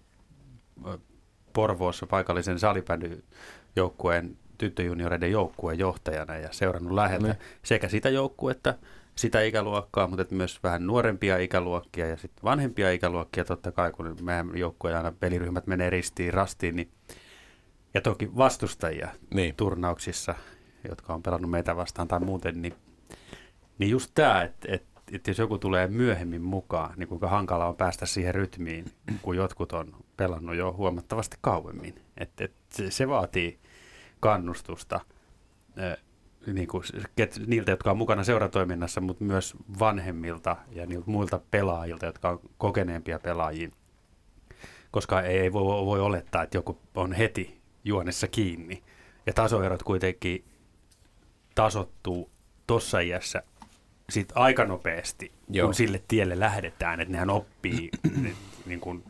äh, Porvoossa paikallisen salibändyjoukkueen tyttöjunioreiden joukkueen johtajana ja seurannut läheltä mm. sekä sitä joukkuetta, sitä ikäluokkaa, mutta myös vähän nuorempia ikäluokkia ja sitten vanhempia ikäluokkia totta kai, kun meidän joukkueen aina peliryhmät menee ristiin rastiin, niin ja toki vastustajia niin. turnauksissa, jotka on pelannut meitä vastaan tai muuten, niin, niin just tämä, että, että, että jos joku tulee myöhemmin mukaan, niin kuinka hankala on päästä siihen rytmiin, kun jotkut on pelannut jo huomattavasti kauemmin. Että, että se, se vaatii kannustusta äh, niin kuin, niiltä, jotka on mukana seuratoiminnassa, mutta myös vanhemmilta ja niiltä muilta pelaajilta, jotka on kokeneempia pelaajia. Koska ei voi, voi olettaa, että joku on heti juonessa kiinni. Ja tasoerot kuitenkin tasottuu tuossa iässä sit aika nopeasti, Joo. kun sille tielle lähdetään, että nehän oppii ne, niin kuin,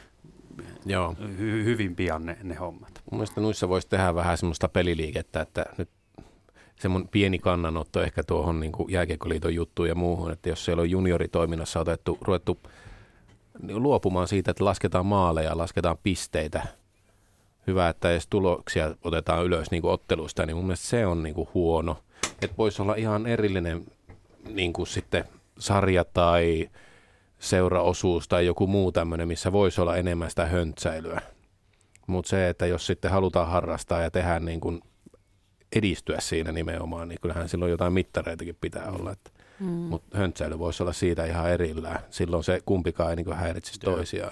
Joo. Hy, hyvin pian ne, ne hommat. Mun mielestä noissa voisi tehdä vähän semmoista peliliikettä, että nyt semmoinen pieni kannanotto ehkä tuohon niin kuin Jääkiekkoliiton juttuun ja muuhun, että jos siellä on junioritoiminnassa otettu, ruvettu luopumaan siitä, että lasketaan maaleja, lasketaan pisteitä, hyvä, että edes tuloksia otetaan ylös niin kuin otteluista, niin mun mielestä se on niin kuin huono. Että voisi olla ihan erillinen niin kuin sitten sarja tai seuraosuus tai joku muu tämmöinen, missä voisi olla enemmän sitä höntsäilyä. Mutta se, että jos sitten halutaan harrastaa ja tehdä niin kuin edistyä siinä nimenomaan, niin kyllähän silloin jotain mittareitakin pitää olla. Mm. Mutta höntsäily voisi olla siitä ihan erillään. Silloin se kumpikaan ei niin kuin häiritsisi toisiaan.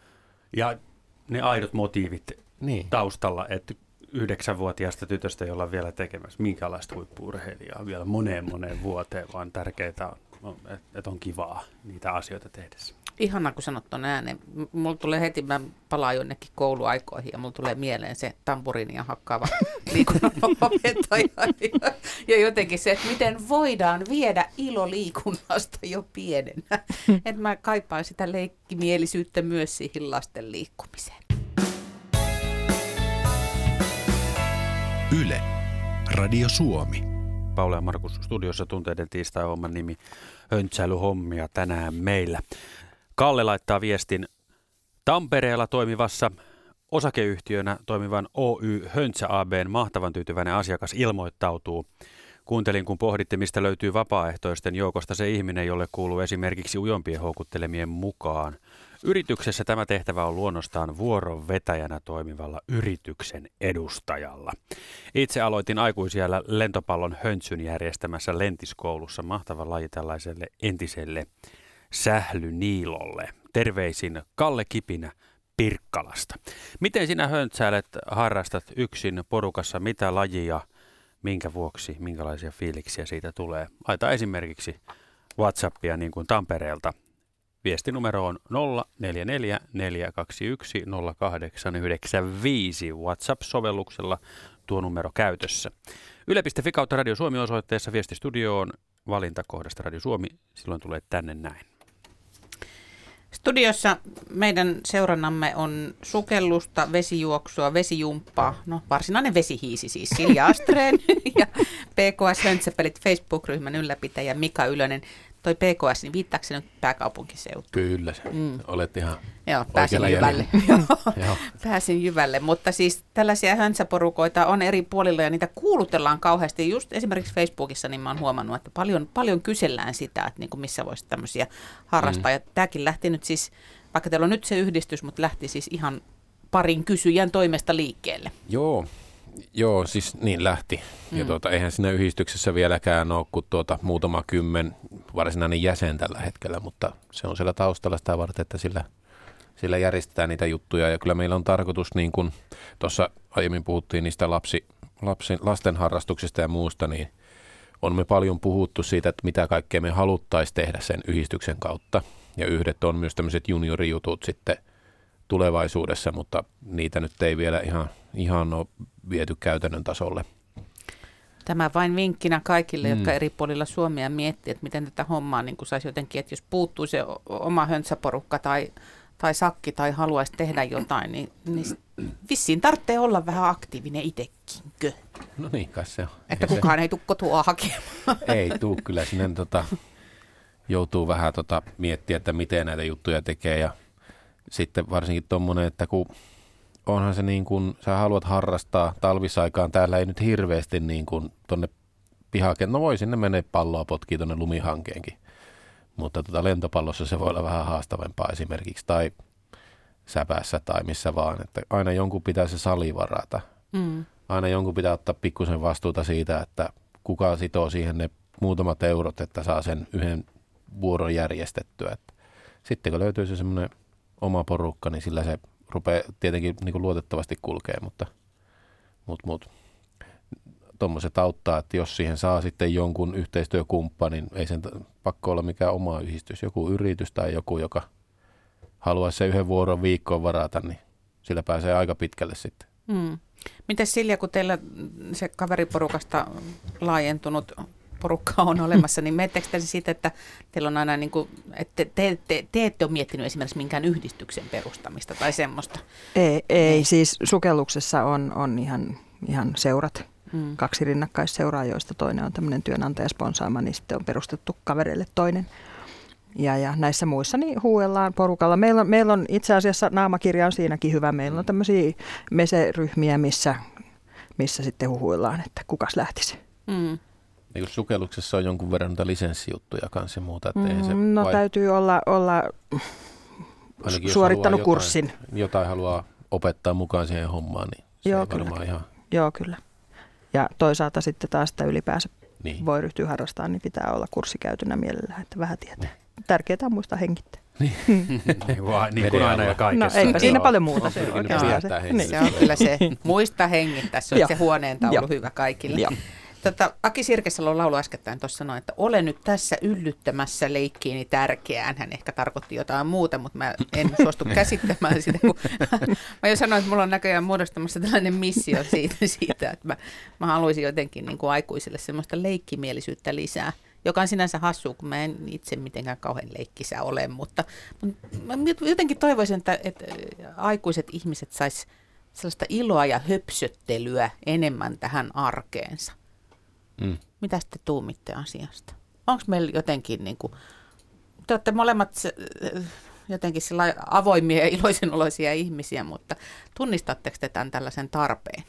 Ja ne aidot motiivit niin. taustalla, että yhdeksänvuotiaasta tytöstä, jolla on vielä tekemässä minkälaista huippu-urheilijaa vielä moneen moneen vuoteen, vaan tärkeää on, että on kivaa niitä asioita tehdessä. Ihana, kun sanot tuon ääneen. Mulla tulee heti, mä palaan jonnekin kouluaikoihin ja mulla tulee mieleen se tamburiinia hakkaava liikunnan opetaja. Ja, ja jotenkin se, että miten voidaan viedä ilo liikunnasta jo pienenä. Että mä kaipaan sitä leikkimielisyyttä myös siihen lasten liikkumiseen. Yle, Radio Suomi. Paula ja Markus studiossa tunteiden tiistai-ohjelman nimi Höntsäilyhommia tänään meillä. Kalle laittaa viestin Tampereella toimivassa osakeyhtiönä toimivan Oy Höntsä A B:n mahtavan tyytyväinen asiakas ilmoittautuu. Kuuntelin, kun pohditte, mistä löytyy vapaaehtoisten joukosta se ihminen, jolle kuuluu esimerkiksi ujompien houkuttelemien mukaan. Yrityksessä tämä tehtävä on luonnostaan vuoronvetäjänä toimivalla yrityksen edustajalla. Itse aloitin aikuisiällä lentopallon höntsyn järjestämässä lentiskoulussa, mahtava laji tällaiselle entiselle sählyniilolle. Terveisin Kalle Kipinä Pirkkalasta. Miten sinä höntsäilet, harrastat yksin porukassa, mitä lajia, minkä vuoksi, minkälaisia fiiliksiä siitä tulee? Laita esimerkiksi WhatsAppia niin kuin Tampereelta. Viestinumero on nolla neljä neljä neljä kaksi yksi nolla kahdeksan yhdeksän viisi. WhatsApp-sovelluksella tuo numero käytössä. Yle piste fi kautta Radio Suomi -osoitteessa viestistudioon valintakohdasta Radio Suomi. Silloin tulee tänne näin. Studiossa meidän seurannamme on sukellusta, vesijuoksua, vesijumppaa, no varsinainen vesihiisi siis Silja Astreen ja P K S-höntsäpelit Facebook-ryhmän ylläpitäjä Mika Ylönen. Toi P K S, niin viittaako se nyt pääkaupunkiseutuun? Kyllä, se. Mm. Olet ihan Joo, pääsin jyvälle. Joo, pääsin jyvälle, mutta siis tällaisia höntsäporukoita on eri puolilla ja niitä kuulutellaan kauheasti. Just esimerkiksi Facebookissa niin mä oon huomannut, että paljon, paljon kysellään sitä, että niin kuin missä voisi tämmöisiä harrastaa. Mm. Ja tämäkin lähti nyt siis, vaikka teillä on nyt se yhdistys, mutta lähti siis ihan parin kysyjän toimesta liikkeelle. Joo. Joo, siis niin lähti. Mm. Ja tuota, eihän siinä yhdistyksessä vieläkään ole kuin tuota, muutama kymmen varsinainen jäsen tällä hetkellä, mutta se on siellä taustalla sitä varten, että sillä, sillä järjestetään niitä juttuja. Ja kyllä meillä on tarkoitus, niin kuin tuossa aiemmin puhuttiin niistä lapsi, lapsi, lasten harrastuksista ja muusta, niin on me paljon puhuttu siitä, että mitä kaikkea me haluttaisiin tehdä sen yhdistyksen kautta. Ja yhdet on myös tämmöiset juniorijutut sitten tulevaisuudessa, mutta niitä nyt ei vielä ihan, ihan ole viety käytännön tasolle. Tämä vain vinkkinä kaikille, mm. jotka eri puolilla Suomea miettii, että miten tätä hommaa niin saisi jotenkin, että jos puuttuu se oma höntsäporukka tai, tai sakki tai haluaisi tehdä jotain, niin, niin vissiin tarvitsee olla vähän aktiivinen itsekinkö. No niin, kai se on. Että ei kukaan se, ei tule kotua hakemaan. Ei tule, kyllä sinne tota, joutuu vähän tota, miettiä, että miten näitä juttuja tekee ja sitten varsinkin tuommoinen, että kun onhan se niin kuin, sä haluat harrastaa talvisaikaan, täällä ei nyt hirveästi niin kuin tuonne pihakeen, no voi sinne mennä palloa potkii tuonne lumihankeenkin, mutta tota lentopallossa se voi olla vähän haastavempaa esimerkiksi, tai säpässä tai missä vaan, että aina jonkun pitää se sali varata, mm. aina jonkun pitää ottaa pikkusen vastuuta siitä, että kuka sitoo siihen ne muutamat eurot, että saa sen yhden vuoron järjestettyä, että sitten kun löytyy se semmoinen oma porukka, niin sillä se rupeaa tietenkin niin kuin luotettavasti kulkee, mutta mut, mut, tuommoiset auttaa, että jos siihen saa sitten jonkun yhteistyökumppanin, ei sen pakko olla mikään oma yhdistys, joku yritys tai joku, joka haluaisi se yhden vuoron viikkoon varata, niin sillä pääsee aika pitkälle sitten. Hmm. Mites Silja, kun teillä se kaveriporukasta laajentunut porukka on olemassa, niin mietittekö te siitä, että teillä on aina niin kuin, että te, te, te ette ole miettinyt esimerkiksi minkään yhdistyksen perustamista tai semmoista? Ei, ei. Siis sukelluksessa on, on ihan, ihan seurat, mm. kaksi rinnakkaisseuraa, joista toinen on tämmöinen työnantajasponsaama, niin sitten on perustettu kavereille toinen. Ja, ja näissä muissa niin huuellaan porukalla. Meillä on, meillä on itse asiassa naamakirja on siinäkin hyvä. Meillä on tämmöisiä meseryhmiä, missä, missä sitten huhuillaan, että kukas lähtisi. Mm. Niin sukelluksessa on jonkun verran noita lisenssijuttuja kanssa ja muuta. Että mm, se no vai... täytyy olla, olla suorittanut jotain, kurssin. Jotain haluaa opettaa mukaan siihen hommaan, niin se Joo, ei kyllä. varmaan ihan... Joo, kyllä. Ja toisaalta sitten taas sitä ylipäänsä niin. voi ryhtyä harrastamaan, niin pitää olla kurssikäytynä mielellään, että vähän tietää. Tärkeää on muistaa hengittää. Niin, niin kuin aina ja kaikessa. No eipä siinä Joo. paljon muuta. Se, se, niin. se on kyllä se. Muista hengittää. Se on se huoneentaulu hyvä kaikille. Joo. Tota, Aki Sirkesalon laulu äskettäin tuossa sanoi, että olen nyt tässä yllyttämässä leikkiini tärkeään. Hän ehkä tarkoitti jotain muuta, mutta mä en suostu käsittämään sitä. Kun mä jo sanoin, että mulla on näköjään muodostamassa tällainen missio siitä, siitä että mä, mä haluaisin jotenkin niin kuin aikuisille semmoista leikkimielisyyttä lisää, joka on sinänsä hassua, kun mä en itse mitenkään kauhean leikkisä ole, mutta, mutta mä jotenkin toivoisin, että, että aikuiset ihmiset sais sellaista iloa ja höpsöttelyä enemmän tähän arkeensa. Mm. Mitä te tuumitte asiasta? Onko meillä jotenkin, niin kuin, te olette molemmat jotenkin avoimia ja iloisen oloisia ihmisiä, mutta tunnistatteko te tämän tällaisen tarpeen?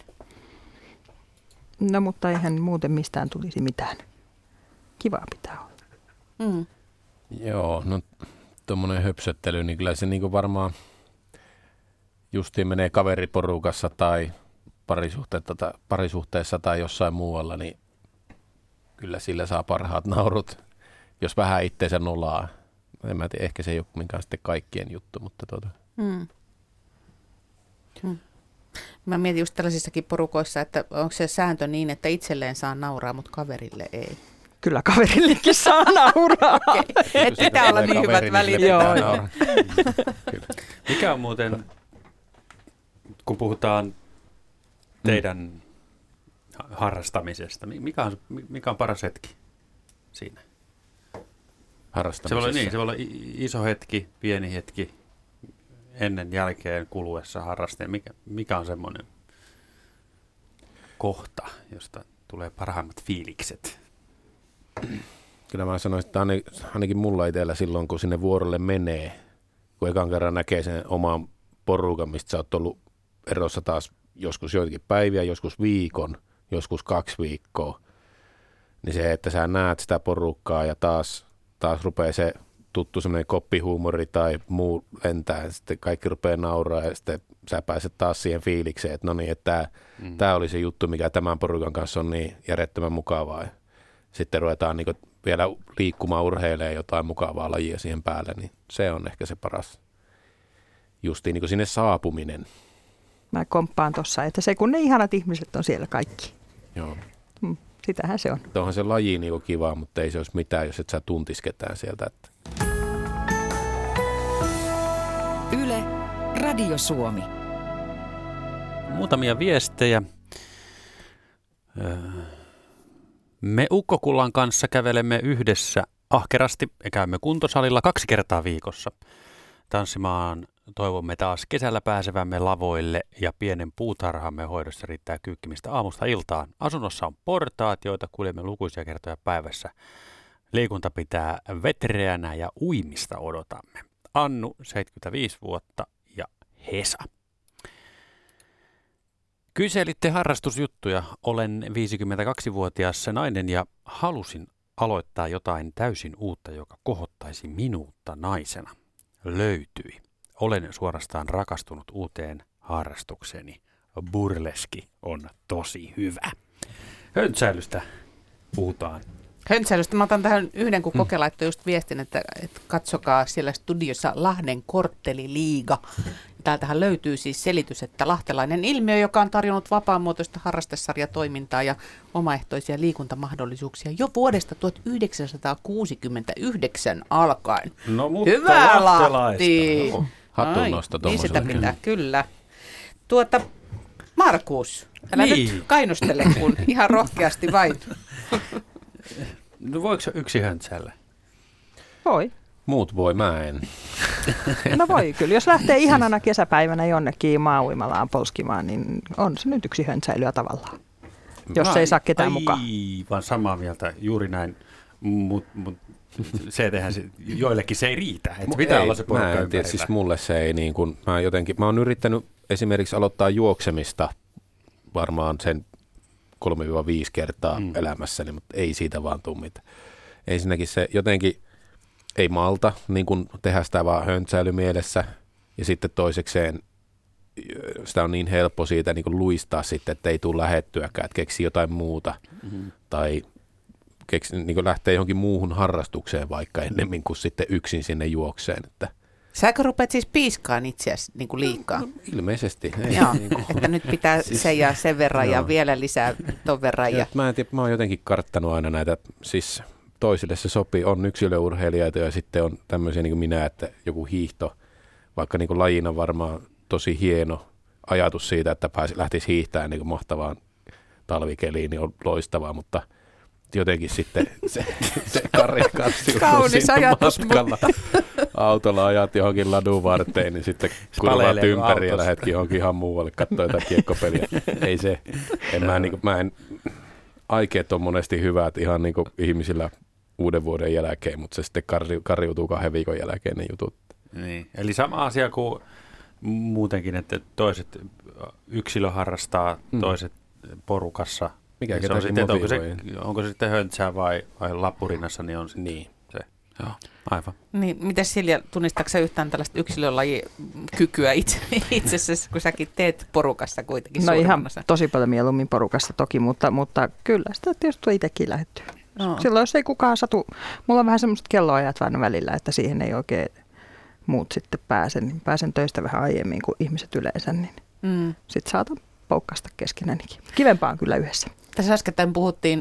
No mutta eihän muuten mistään tulisi mitään. Kivaa pitää olla. Mm. Joo, no tuommoinen höpsöttely, niin kyllä se niin kuin varmaan justiin menee kaveriporukassa tai parisuhteessa tai jossain muualla, niin kyllä sillä saa parhaat naurut, jos vähän itseensä nolaa. En mä tiedä, ehkä se ei ole minkään sitten kaikkien juttu, mutta tuota. Hmm. Hmm. Mä mietin just tällaisissakin porukoissa, että onko se sääntö niin, että itselleen saa nauraa, mutta kaverille ei. Kyllä kaverillekin saa nauraa. Okay. Et pitää olla niin hyvät välit. Joo, joo. Mikä on muuten, kun puhutaan teidän harrastamisesta, mikä on, mikä on paras hetki siinä? Harrastamisessa. Se voi olla, niin, se voi olla iso hetki, pieni hetki, ennen, jälkeen, kuluessa harrasteen. Mikä, mikä on semmoinen kohta, josta tulee parhaimmat fiilikset? Kyllä mä sanoisin, että ainakin mulla itsellä silloin, kun sinne vuorolle menee, kun ekan kerran näkee sen oman porukan, mistä sä oot ollut erossa taas joskus joitakin päiviä, joskus viikon, joskus kaksi viikkoa, niin se, että sä näet sitä porukkaa ja taas, taas rupeaa se tuttu semmoinen koppihuumori tai muu lentää, ja sitten kaikki rupeaa nauraa ja sitten sä pääset taas siihen fiilikseen, että no niin, että tämä mm. tää oli se juttu, mikä tämän porukan kanssa on niin järjettömän mukavaa. Ja sitten ruvetaan niin vielä liikkumaan, urheilemaan jotain mukavaa lajia siihen päälle, niin se on ehkä se paras justiin niin sinne saapuminen. Mä komppaan tuossa, että se kun ne ihanat ihmiset on siellä kaikki. Joo. Hmm, sitähän se on. Onhan se laji niin kiva, mutta ei se olisi mitään, jos et sä tuntis ketään sieltä. Että. Yle, Radio Suomi. Muutamia viestejä. Me Ukkokullan kanssa kävelemme yhdessä ahkerasti ja käymme kuntosalilla kaksi kertaa viikossa. Tanssimaan toivomme taas kesällä pääsevämme lavoille ja pienen puutarhamme hoidossa riittää kyykkimistä aamusta iltaan. Asunnossa on portaat, joita kuljemme lukuisia kertoja päivässä. Liikunta pitää vetreänä ja uimista odotamme. Annu, seitsemänkymmentäviisi vuotta ja Hesa. Kyselitte harrastusjuttuja. Olen viisikymmentäkaksivuotias nainen ja halusin aloittaa jotain täysin uutta, joka kohottaisi minuutta naisena. Löytyi. Olen suorastaan rakastunut uuteen harrastukseni. Burleski on tosi hyvä. Höntsäilystä puhutaan. Höntsäilystä. Mä otan tähän yhden, kun Koke laittoi just viestin, että, että katsokaa siellä studiossa Lahden kortteliliiga. Täältähän löytyy siis selitys, että lahtelainen ilmiö, joka on tarjonnut vapaamuotoista harrastesarjatoimintaa ja omaehtoisia liikuntamahdollisuuksia jo vuodesta tuhatyhdeksänsataakuusikymmentäyhdeksän alkaen. No mutta hyvä Lahti! No. Hatunnosto Niin sitä tuommoiselle. pitää, kyllä. Tuota, Markus, älä Niin. nyt kainostele, kun ihan rohkeasti vain. No voiko se yksi höntsäillä? Voi. Muut voi, mä en. No voi kyllä. Jos lähtee ihanana kesäpäivänä jonnekin maa-uimalaan polskimaan, niin on se nyt yksi höntsäilyä tavallaan. Jos Mä, ei saa ketään aivan mukaan. Aivan samaa mieltä, juuri näin. Mutta mut, se tehdään, se, joillekin se ei riitä. Että pitää ei, olla se porukka mä en tiedä, siis mulle se ei niin kuin, mä jotenkin, mä oon yrittänyt esimerkiksi aloittaa juoksemista varmaan sen kolme viisi kertaa mm. elämässäni, mutta ei siitä vaan tule mitään. Ensinnäkin se jotenkin ei malta niin kuin tehdä sitä vaan höntsäilymielessä ja sitten toisekseen sitä on niin helppo siitä niin kuin luistaa sitten, että ei tule lähettyäkään, että keksi jotain muuta mm-hmm. tai keksi, niin kuin lähtee johonkin muuhun harrastukseen vaikka ennemmin kuin sitten yksin sinne juokseen. Että Säkö rupeat siis piiskaan itseäsi niin kuin liikaa? No, ilmeisesti. Ei, Joo, niin kuin. että nyt pitää Siis- sen ja sen verran ja Joo. vielä lisää ton verran. Ja, Ja... mä en tiedä, mä oon jotenkin karttanut aina näitä, siis toisille se sopii, on yksilöurheilijoita ja sitten on tämmöisiä niin kuin minä, että joku hiihto, vaikka niin kuin lajina varmaan tosi hieno ajatus siitä, että pääsi, lähtisi hiihtämään niin kuin mahtavaan talvikeliin, niin on loistavaa, mutta jotenkin sitten se, se karja kanssiutuu Kaunis siinä ajatus, matkalla. Autolla ajat johonkin ladun varteen, niin sitten kurvaat Spalelee ympäri ja autossa. lähdetkin johonkin ihan muualle katsoa jotain kiekkopeliä. Ei se, en mä, niin kuin, mä en, aikeet on monesti hyvät ihan niin kuin ihmisillä uuden vuoden jälkeen, mutta se sitten karri, karriutuu kahden viikon jälkeen ne jutut. Niin. Eli sama asia kuin muutenkin, että toiset yksilö harrastaa, Mm. toiset porukassa. Mikä Ja se ketäkin on sitten, että onko, se, motivoi. onko se sitten höntsää vai, vai lappurinnassa, niin on sitten Niin. se. Joo, aivan. Niin, miten Silja, tunnistatko sä yhtään tällaista yksilölajikykyä itse, itsessä, kun säkin teet porukassa kuitenkin No suurimman ihan osan? tosi paljon mieluummin porukasta toki, mutta, mutta kyllä sitä tietysti tulee itsekin lähettyä. No. Silloin jos ei kukaan satu, mulla on vähän semmoiset kelloajat aina välillä, että siihen ei oikein muut sitten pääse, niin pääsen töistä vähän aiemmin kuin ihmiset yleensä, niin Mm. sitten saatan poukkasta keskenänikin. Kivempaa on kyllä yhdessä. Tässä äskettäin puhuttiin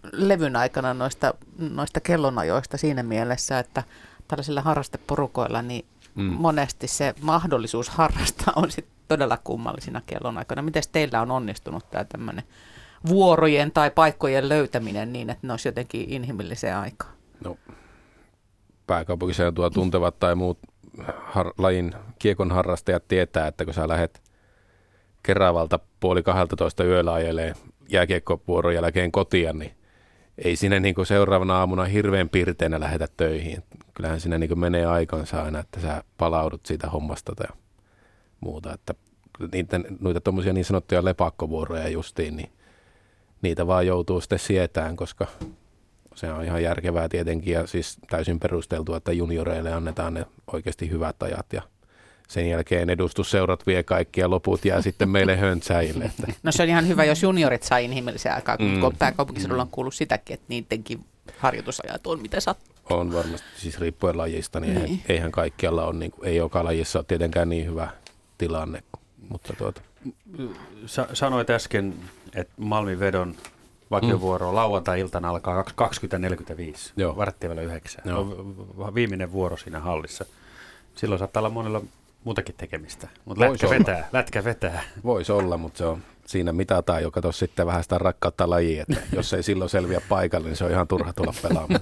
levyn aikana noista, noista kellonajoista siinä mielessä, että tällaisilla harrasteporukoilla niin mm. monesti se mahdollisuus harrastaa on sit todella kummallisina kellonaikoina. Miten teillä on onnistunut tämä tämmöinen vuorojen tai paikkojen löytäminen niin, että ne olisi jotenkin inhimilliseen aikaan? No, pääkaupunkiseutua tuntevat tai muut har- lajin kiekon harrastajat tietää, että kun sä lähdet Keravalta puoli kahtatoista yöllä ajelee jääkiekkovuoron jälkeen kotia, niin ei siinä niin kuin seuraavana aamuna hirveän pirteenä lähdetä töihin. Kyllähän siinä niin kuin menee aikansa aina, että sä palaudut siitä hommasta tai muuta. Että niitä, noita tommosia niin sanottuja lepakkovuoroja justiin, niin niitä vaan joutuu sitten sietään, koska se on ihan järkevää tietenkin ja siis täysin perusteltua, että junioreille annetaan ne oikeasti hyvät ajat ja sen jälkeen edustusseurat vie kaikki ja loput jää sitten meille höntsäjille. No se on ihan hyvä, jos juniorit saa inhimillisen aikaa, kun mm. pääkaupunkiseudulla on kuullut sitäkin, että niidenkin harjoitusajat on mitä sattuu. On varmasti, siis riippuen lajista, niin, niin. Eihän, eihän kaikkialla ole, niin kuin, ei joka lajissa ole tietenkään niin hyvä tilanne. Mutta tuota. Sa- sanoit äsken, että Malmin vedon vakiovuoro mm. lauantai-iltana alkaa kaksikymmentä neljäkymmentäviisi, varttia vielä yhdeksän. On viimeinen vuoro siinä hallissa. Silloin saattaa olla monella muutakin tekemistä, mutta lätkä vetää, lätkä vetää. Voisi olla, mutta se on, siinä mitataan, joka tuossa sitten vähän sitä rakkautta lajiin, että jos ei silloin selviä paikalle, niin se on ihan turha tulla pelaamaan.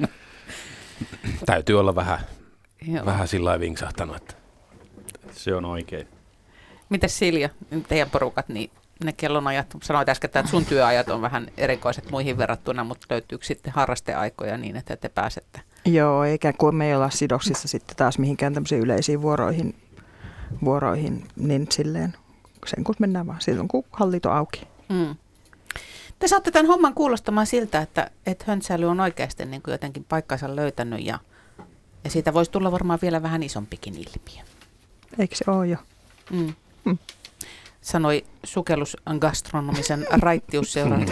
Täytyy olla vähän, vähän sillä lailla vinksahtanut. Että. Se on oikein. Mites Silja, teidän porukat, niin ne kellonajat, sanoit äsken, että sun työajat on vähän erikoiset muihin verrattuna, mutta löytyykö sitten harrasteaikoja niin, että te pääsette? Joo, eikä kun me ei olla sidoksissa sitten taas mihinkään tämmöisiin yleisiin vuoroihin, vuoroihin niin silleen sen kun mennään vaan silloin, kun hallit on auki. Mm. Te saatte tämän homman kuulostamaan siltä, että, että höntsäily on oikeasti niin kuin jotenkin paikkansa löytänyt ja, ja siitä voisi tulla varmaan vielä vähän isompikin ilmiö. Eikö se ole jo? Mm. Mm. Sanoi sukellusgastronomisen raittiusseuran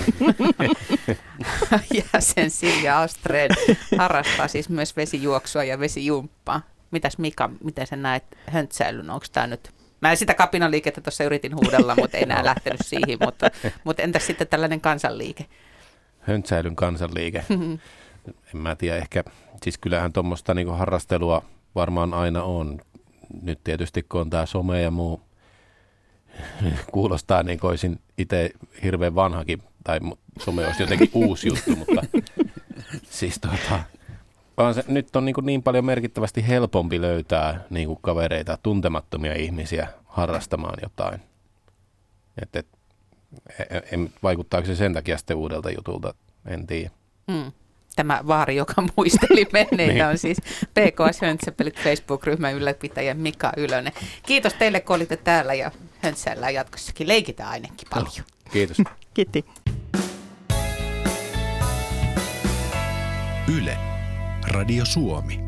jäsen Silja Astrid. Harrastaa siis myös vesijuoksua ja vesijumppaa. Mitäs Mika, miten sä näet höntsäilyn? Onko tämä nyt? Mä en sitä kapinaliikettä tuossa yritin huudella, mutta ei enää lähtenyt siihen. Mutta, mutta entäs sitten tällainen kansanliike? Höntsäilyn kansanliike. En mä tiedä, ehkä, siis kyllähän tuommoista niinku harrastelua varmaan aina on. Nyt tietysti kun on tämä some ja muu, kuulostaa niin kuin olisin itse hirveän vanhakin, tai some olisi jotenkin uusi juttu, mutta siis tuota, vaan se, nyt on niin, kuin niin paljon merkittävästi helpompi löytää niin kuin kavereita, tuntemattomia ihmisiä harrastamaan jotain. Et, et, en, vaikuttaako se sen takia sitten uudelta jutulta, en tiedä. Mm. Tämä vaari, joka muisteli menneitä, niin. On siis P K S Höntsäpelit Facebook-ryhmän ylläpitäjä Mika Ylönen. Kiitos teille, kun olitte täällä ja höntsäillään jatkossakin. Leikitään ainakin paljon. No, kiitos. Kiitti. Yle, Radio Suomi.